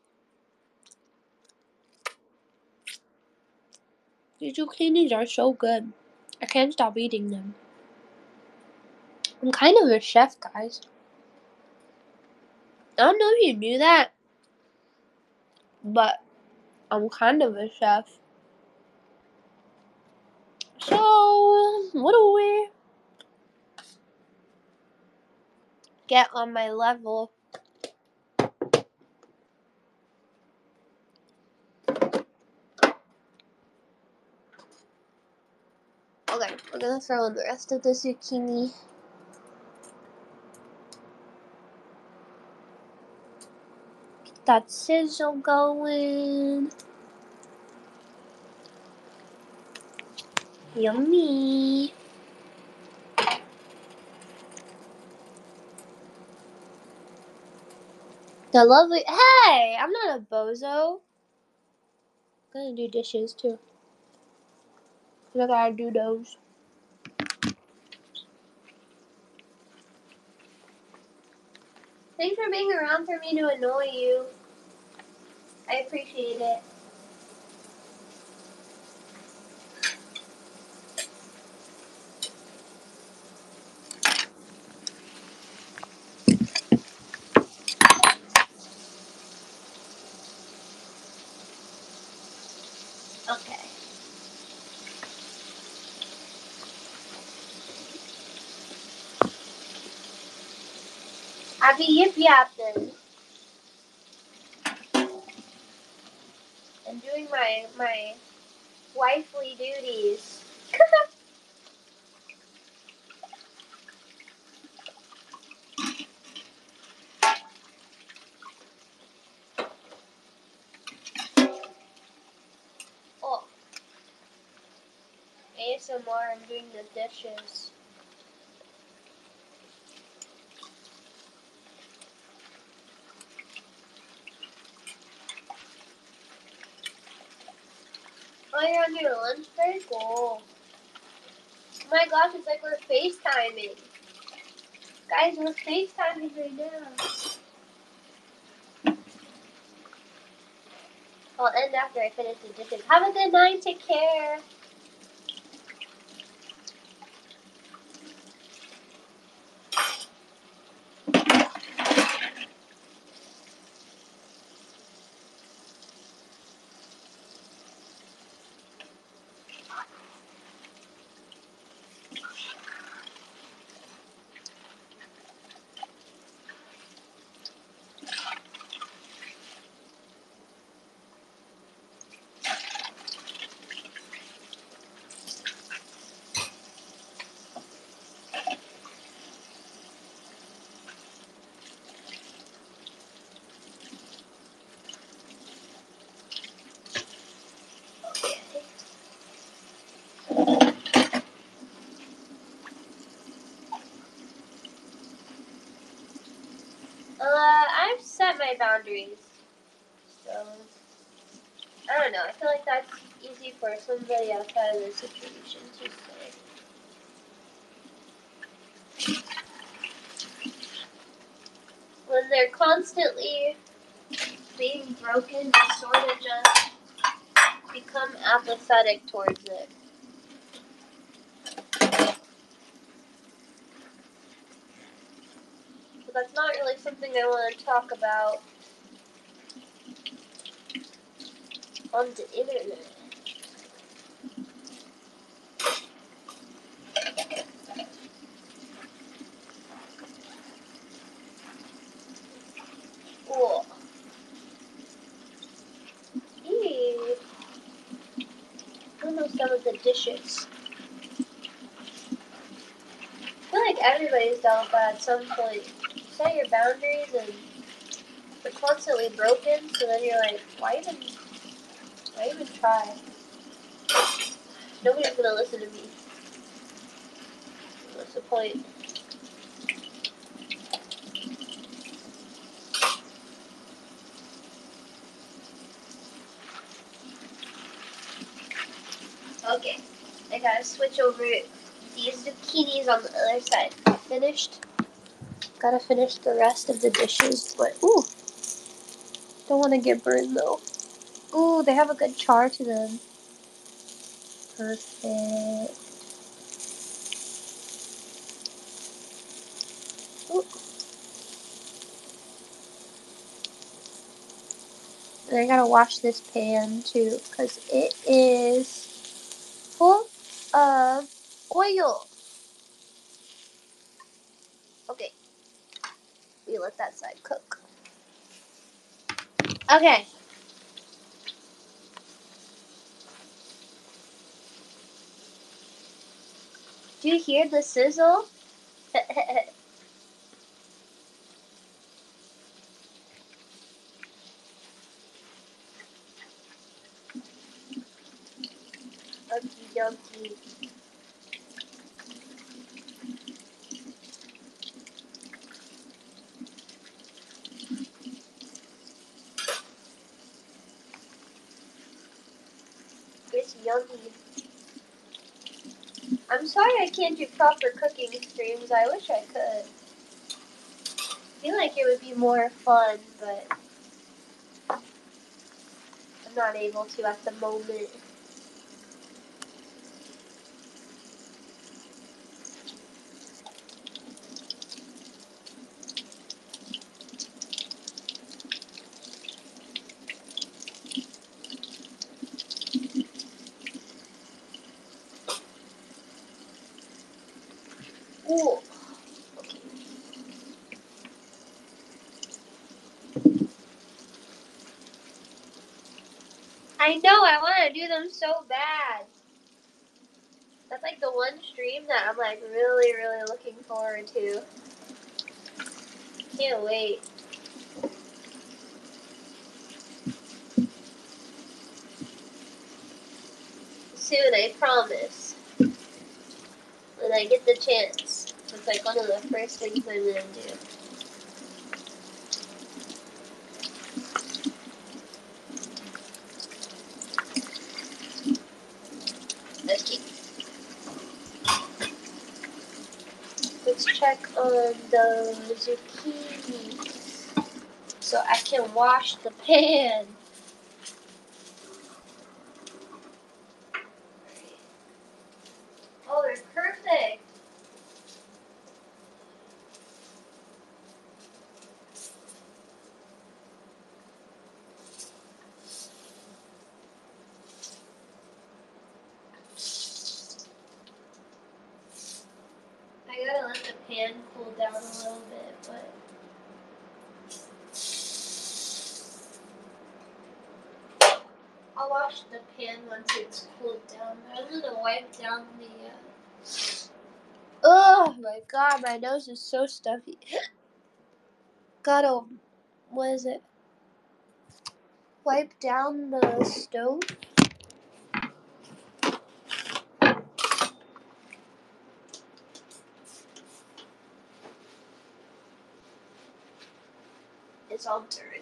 These zucchinis are so good. I can't stop eating them. I'm kind of a chef, guys. I don't know if you knew that, but I'm kind of a chef. So, what do we get on my level? Okay, we're gonna throw in the rest of the zucchini. Get that sizzle going. Yummy. The lovely. Hey, I'm not a bozo. I'm gonna do dishes too. I gotta do those. Thanks for being around for me to annoy you. I appreciate it. Okay. I be yip yapping and doing my my wifely duties. Oh, A S M R. I'm doing the dishes. Oh, you're on your lunch break? Oh. Oh my gosh, it's like we're FaceTiming. Guys, we're FaceTiming right now. I'll end after I finish the dishes. Have a good night. Take care. Uh, I've set my boundaries. So, I don't know. I feel like that's easy for somebody outside of the situation to say. When they're constantly being broken, you sort of just become apathetic towards it. that's not really something I want to talk about on the internet. Cool. Eee. I don't know some of the dishes. I feel like everybody's done that at some point. You set your boundaries and they're constantly broken, so then you're like, why even, why even try? Nobody's gonna listen to me. What's the point? Okay, I gotta switch over these zucchinis on the other side. Finished. Gotta finish the rest of the dishes, but ooh, don't want to get burned though. Ooh, they have a good char to them. Perfect. Ooh. And I gotta wash this pan too, because it is full of oil. Okay, we let that side cook. Okay. Do you hear the sizzle? Okie dokie. It's yummy. I'm sorry I can't do proper cooking streams. I wish I could. I feel like it would be more fun, but I'm not able to at the moment. Ooh. Okay. I know, I want to do them so bad. That's like the one stream that I'm like really, really looking forward to. Can't wait. Soon, I promise. When I get the chance. It's like one of the first things I'm gonna do. Okay. Let's check on the zucchinis so I can wash the pan. Oh, they're perfect. I gotta let the pan cool down a little bit, but I'll wash the pan once it's cooled down. I'm gonna wipe down the. Uh... Oh my god, my nose is so stuffy. Gotta, what is it? Wipe down the stove. It's all dirty.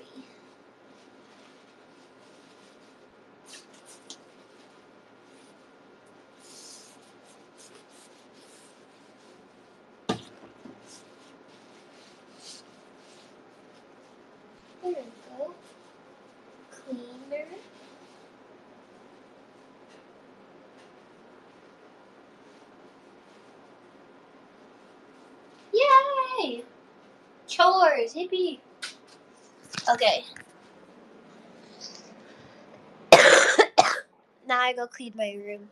There we go. Cleaner. Yay! chores, hippie. Okay. Now I go clean my room.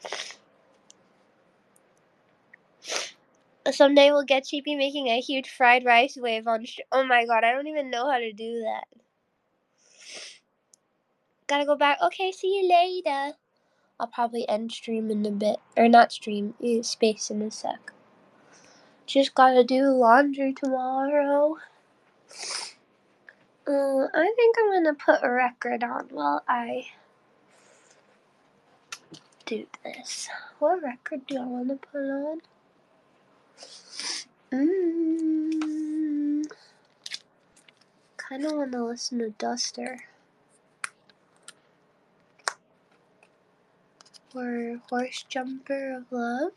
Someday we'll get Cheapy making a huge fried rice wave on. Sh- oh my god, I don't even know how to do that. Gotta go back. Okay, see you later. I'll probably end stream in a bit. Or not stream, space in a sec. Just gotta do laundry tomorrow. Uh, I think I'm gonna put a record on while I do this. What record do I want to put on? Mmm. Kind of want to listen to Duster. Or Horse Jumper of Love.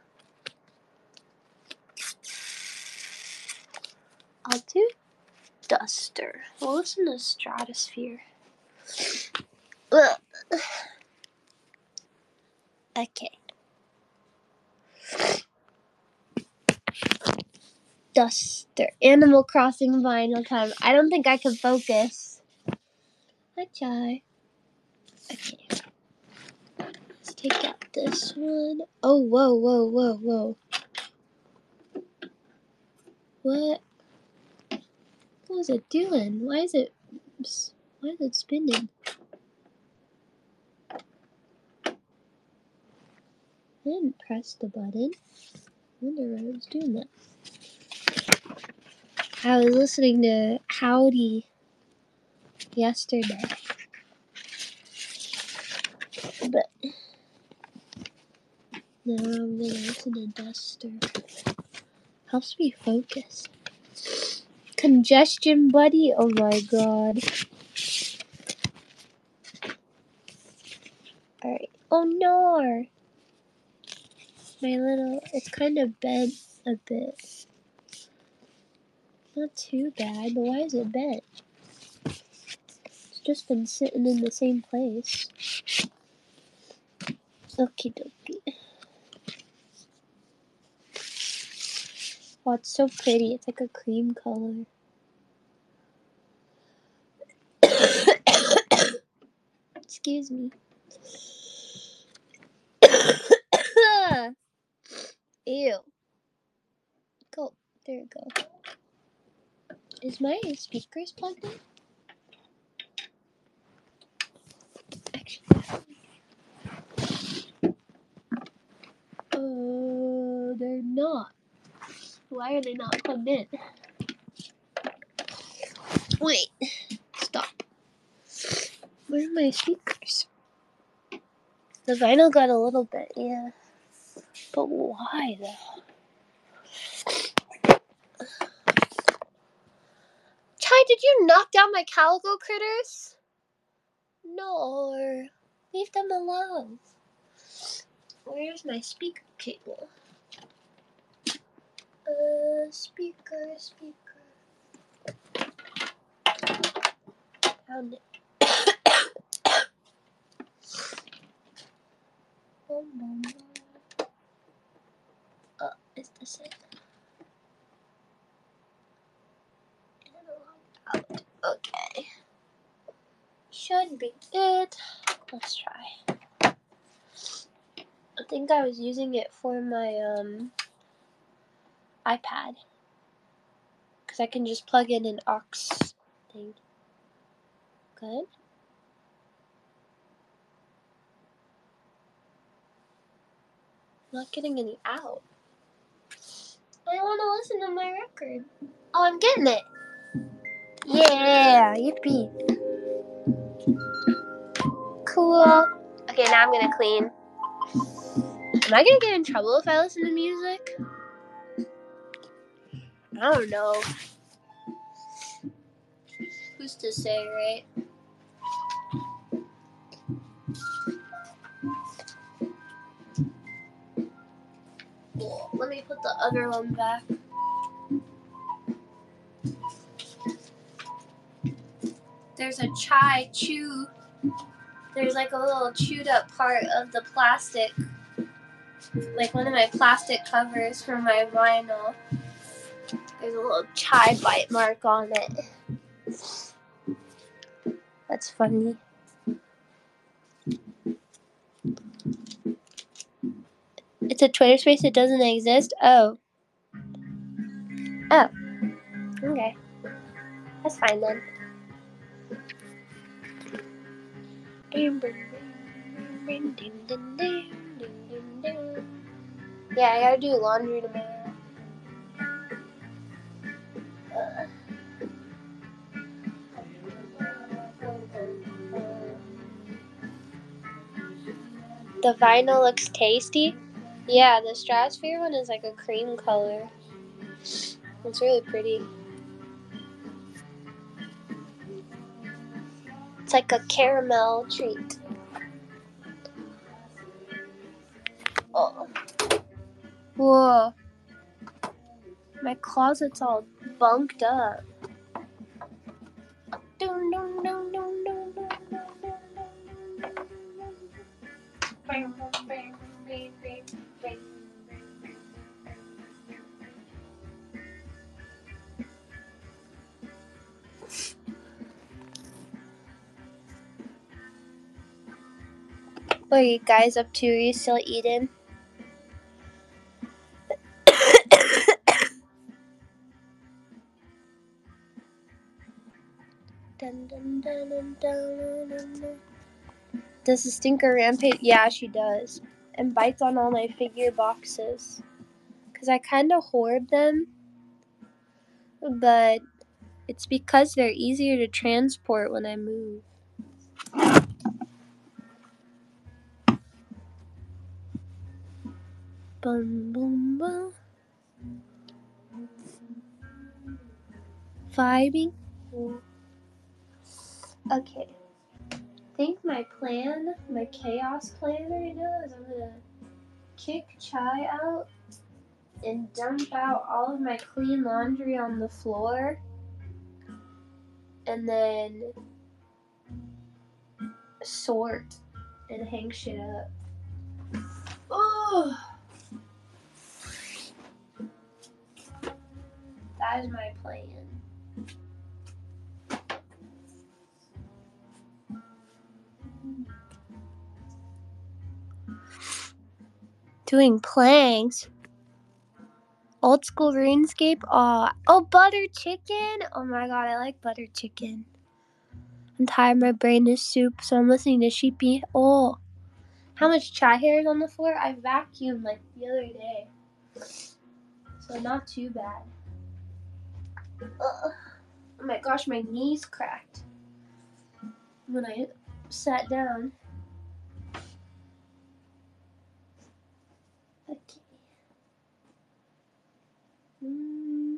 I'll do Duster. We'll listen to Stratosphere. Ugh. Okay. Duster. Animal Crossing vinyl time. I don't think I can focus. I try. Okay. Let's take out this one. Oh, whoa, whoa, whoa, whoa. What? What is it doing? Why is it... Why is it spinning? I didn't press the button. I wonder why I was doing that. I was listening to Howdy yesterday. But now I'm gonna listen to Duster. Helps me focus. Congestion Buddy? Oh my god. Alright. Oh no! My little... It's kind of bent a bit. Not too bad, but why is it bent? It's just been sitting in the same place. Okie dokie. Oh, it's so pretty. It's like a cream color. Excuse me. Ew. Go. There you go. Is my speakers plugged in? Actually. Uh, they're not. Why are they not plugged in? Wait. Stop. Where are my speakers? The vinyl got a little bit, yeah. But why though? Chai, did you knock down my calico critters? No. Leave them alone. Where's my speaker cable? Uh, speaker, speaker. Found it. Oh, is this it? Out. Okay. Should be it. Let's try. I think I was using it for my um iPad. Because I can just plug in an aux thing. Good. Not getting any out. I want to listen to my record. Oh, I'm getting it. Yeah, yippee. Cool. Okay, now I'm gonna clean. Am I gonna get in trouble if I listen to music? I don't know. Who's to say, right? Cool. Let me put the other one back. There's a chai chew. There's like a little chewed up part of the plastic. Like one of my plastic covers for my vinyl. There's a little chai bite mark on it. That's funny. It's a Twitter space that doesn't exist? Oh. Oh. Okay. That's fine then. Yeah, I gotta do laundry tomorrow. Uh. The vinyl looks tasty. Yeah, the Stratosphere one is like a cream color. It's really pretty. It's like a caramel treat. Oh. Whoa. My closet's all bunked up. What are you guys up to? Are you still eating? Dun, dun, dun, dun, dun, dun, dun. Does the stinker rampage? Yeah, she does. And bites on all my figure boxes. Because I kind of hoard them. But it's because they're easier to transport when I move. Bum, bum, bum. Vibing. Okay. I think my plan, my chaos plan right now is I'm gonna kick Chai out and dump out all of my clean laundry on the floor, and then sort and hang shit up. Oh, that is my plan. Doing planks. Old school RuneScape. Oh, oh, butter chicken. Oh my god, I like butter chicken. I'm tired. My brain is soup, so I'm listening to Sheepy. Oh, how much chai hair is on the floor? I vacuumed like the other day, so not too bad. Ugh. Oh my gosh, my knees cracked when I sat down. Okay. Mm.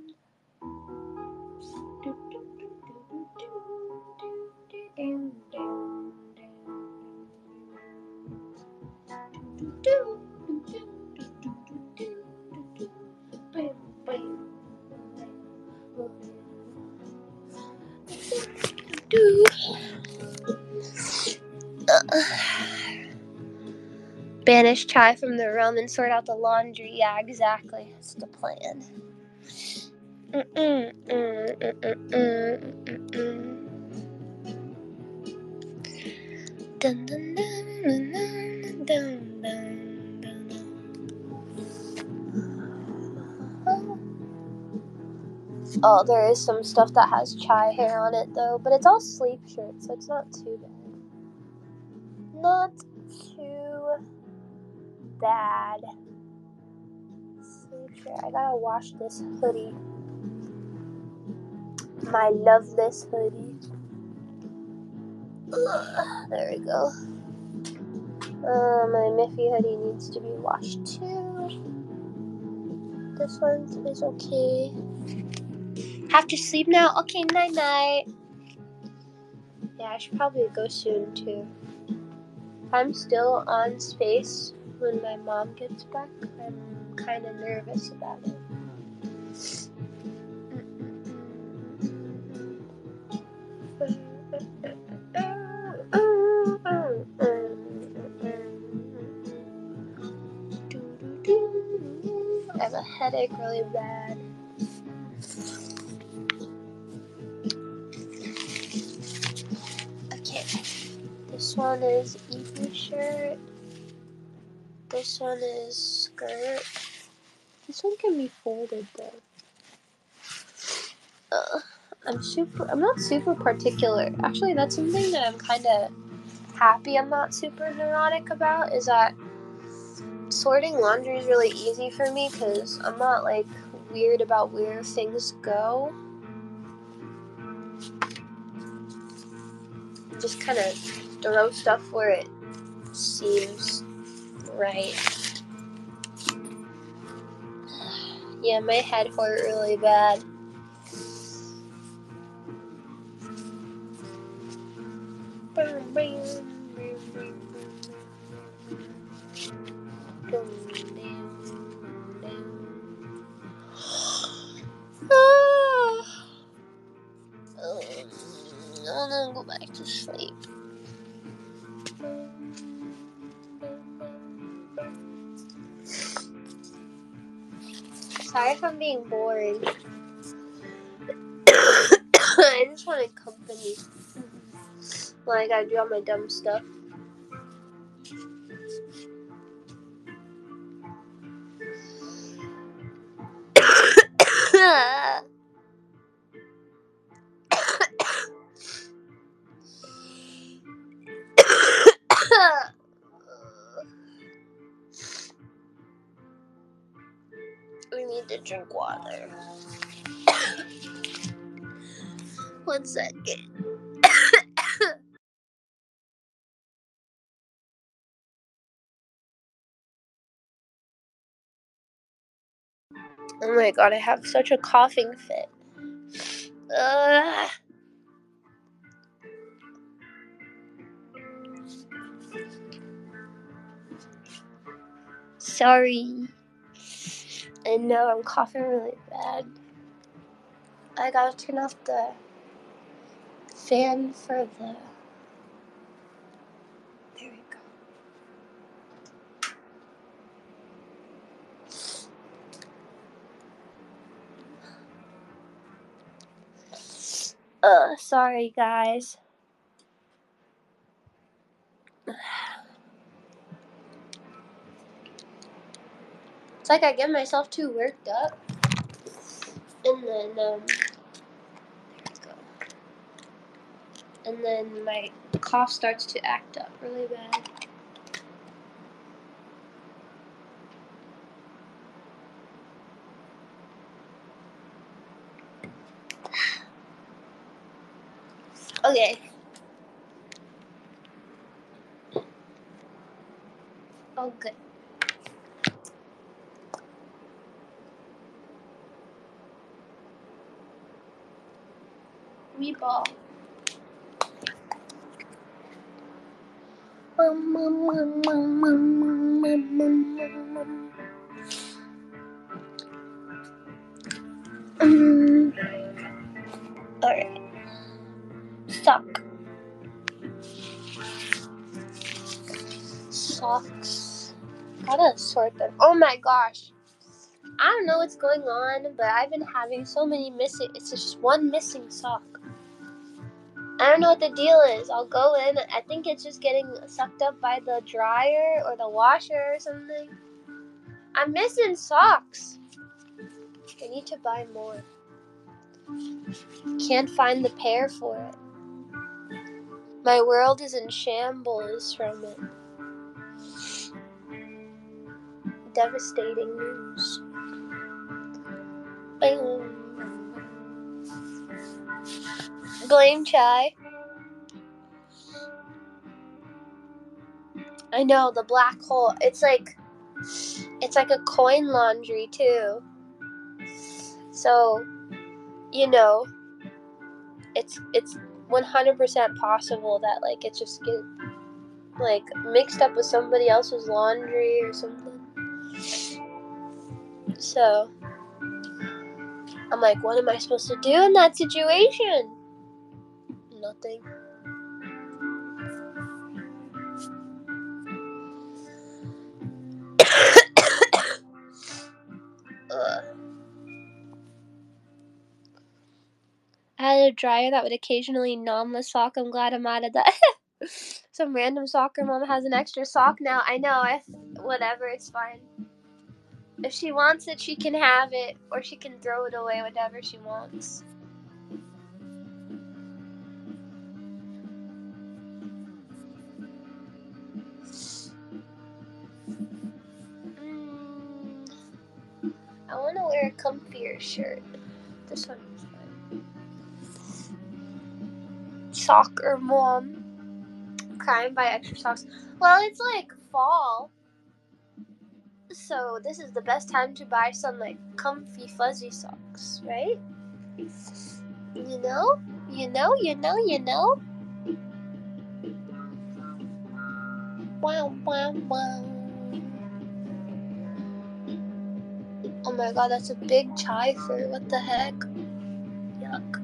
Banish chai from the realm and sort out the laundry. Yeah, exactly. That's the plan. Mm-mm, mm, mm, mm, mm, mm. Dun, dun, dun, dun, dun, dun, dun, dun. Oh, there is some stuff that has chai hair on it though, but it's all sleep shirts, so it's not too bad. Not too bad. Sleep shirt. I gotta wash this hoodie. My loveless hoodie. Ugh, there we go. Uh, my Miffy hoodie needs to be washed too. This one is okay. Have to sleep now? Okay, night night. Yeah, I should probably go soon too. I'm still on space when my mom gets back. I'm kind of nervous about it. I have a headache really bad. This one is evening shirt. This one is skirt. This one can be folded though. Uh, I'm super, I'm not super particular. Actually, that's something that I'm kind of happy I'm not super neurotic about, is that sorting laundry is really easy for me because I'm not like weird about where things go. Just kind of throw stuff where it seems right. Yeah, my head hurt really bad. I wanna go back to sleep. Sorry if I'm being boring. I just wanted company. Well, I gotta do all my dumb stuff. We need to drink water. One second. Oh my god, I have such a coughing fit. Ugh. Sorry. I know I'm coughing really bad. I gotta turn off the fan for the... There we go. Uh, sorry guys. It's like I get myself too worked up, and then um, let's go. And then my cough starts to act up really bad. Okay. Oh, good. Meatball. Um, Alright. Sock. Socks. Gotta sort them. Oh my gosh. I don't know what's going on, but I've been having so many missing. It's just one missing sock. I don't know what the deal is. I'll go in. I think it's just getting sucked up by the dryer or the washer or something. I'm missing socks. I need to buy more. Can't find the pair for it. My world is in shambles from it. Devastating news. Blame Chai. I know, the black hole. It's like it's like a coin laundry too. So, you know, it's it's one hundred percent possible that like it just get like mixed up with somebody else's laundry or something. So, I'm like, what am I supposed to do in that situation? Nothing. Ugh. I had a dryer that would occasionally numb the sock. I'm glad I'm out of that. Some random soccer mom has an extra sock now. I know. I whatever. It's fine. If she wants it, she can have it, or she can throw it away. Whatever she wants. Mm, I want to wear a comfier shirt. This one is fine. Soccer mom. Crying by extra socks. Well, it's like fall. So this is the best time to buy some like comfy fuzzy socks, right? You know? You know, you know, you know? Wow, wow, wow. Oh my god, that's a big chai fruit. What the heck? Yuck.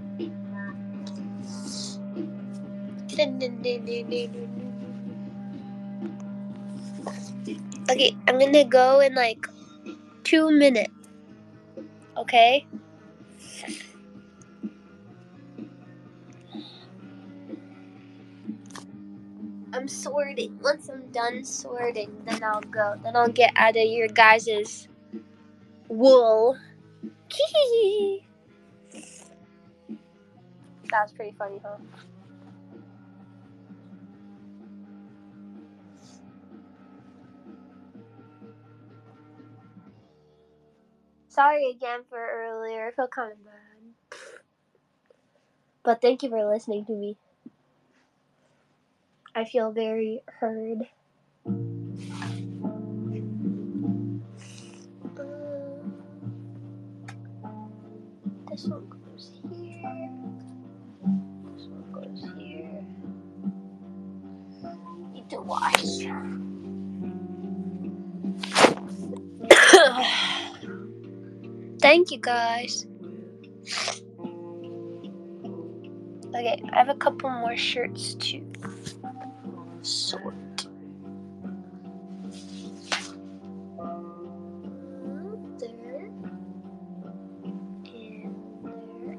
Okay, I'm gonna go in like two minutes. Okay? I'm sorting. Once I'm done sorting, then I'll go. Then I'll get out of your guys' wool. That was pretty funny, huh? Sorry again for earlier. I feel kind of bad. But thank you for listening to me. I feel very heard. Um, this one goes here. This one goes here. Need to wash. Thank you guys. Okay, I have a couple more shirts to sort. There. And there.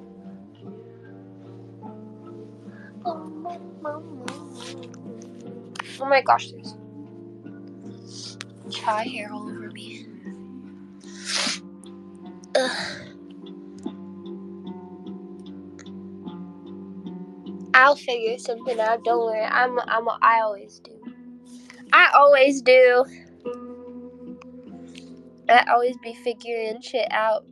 Oh my gosh, there's chai hair all over me. Ugh. I'll figure something out. Don't worry. I'm. I'm. I always do. I always do. I always be figuring shit out.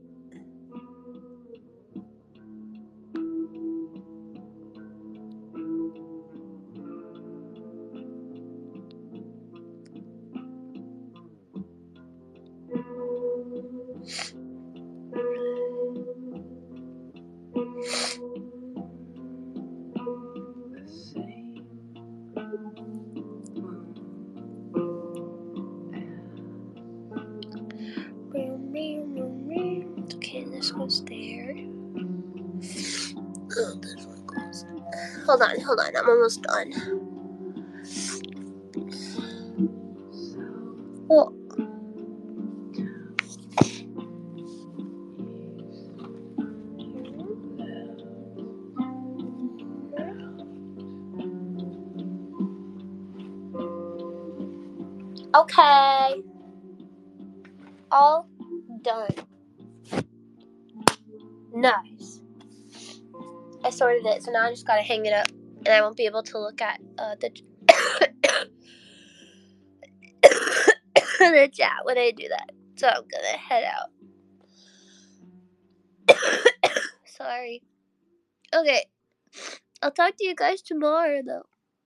Okay, this goes there. Oh, this one goes. Hold on, hold on. I'm almost done. Well, okay. All done. Nice. I sorted it, so now I just gotta hang it up, and I won't be able to look at uh, the the chat when I do that. So I'm gonna head out. Sorry. Okay. I'll talk to you guys tomorrow, though.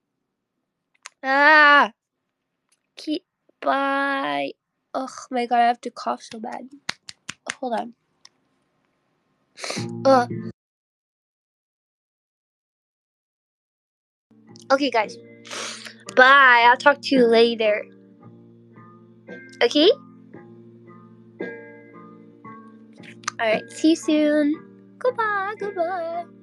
Ah. Keep. Bye. Oh my god, I have to cough so bad. Hold on. Uh. Okay, guys. Bye. I'll talk to you later. Okay? Alright, see you soon. Goodbye. Goodbye.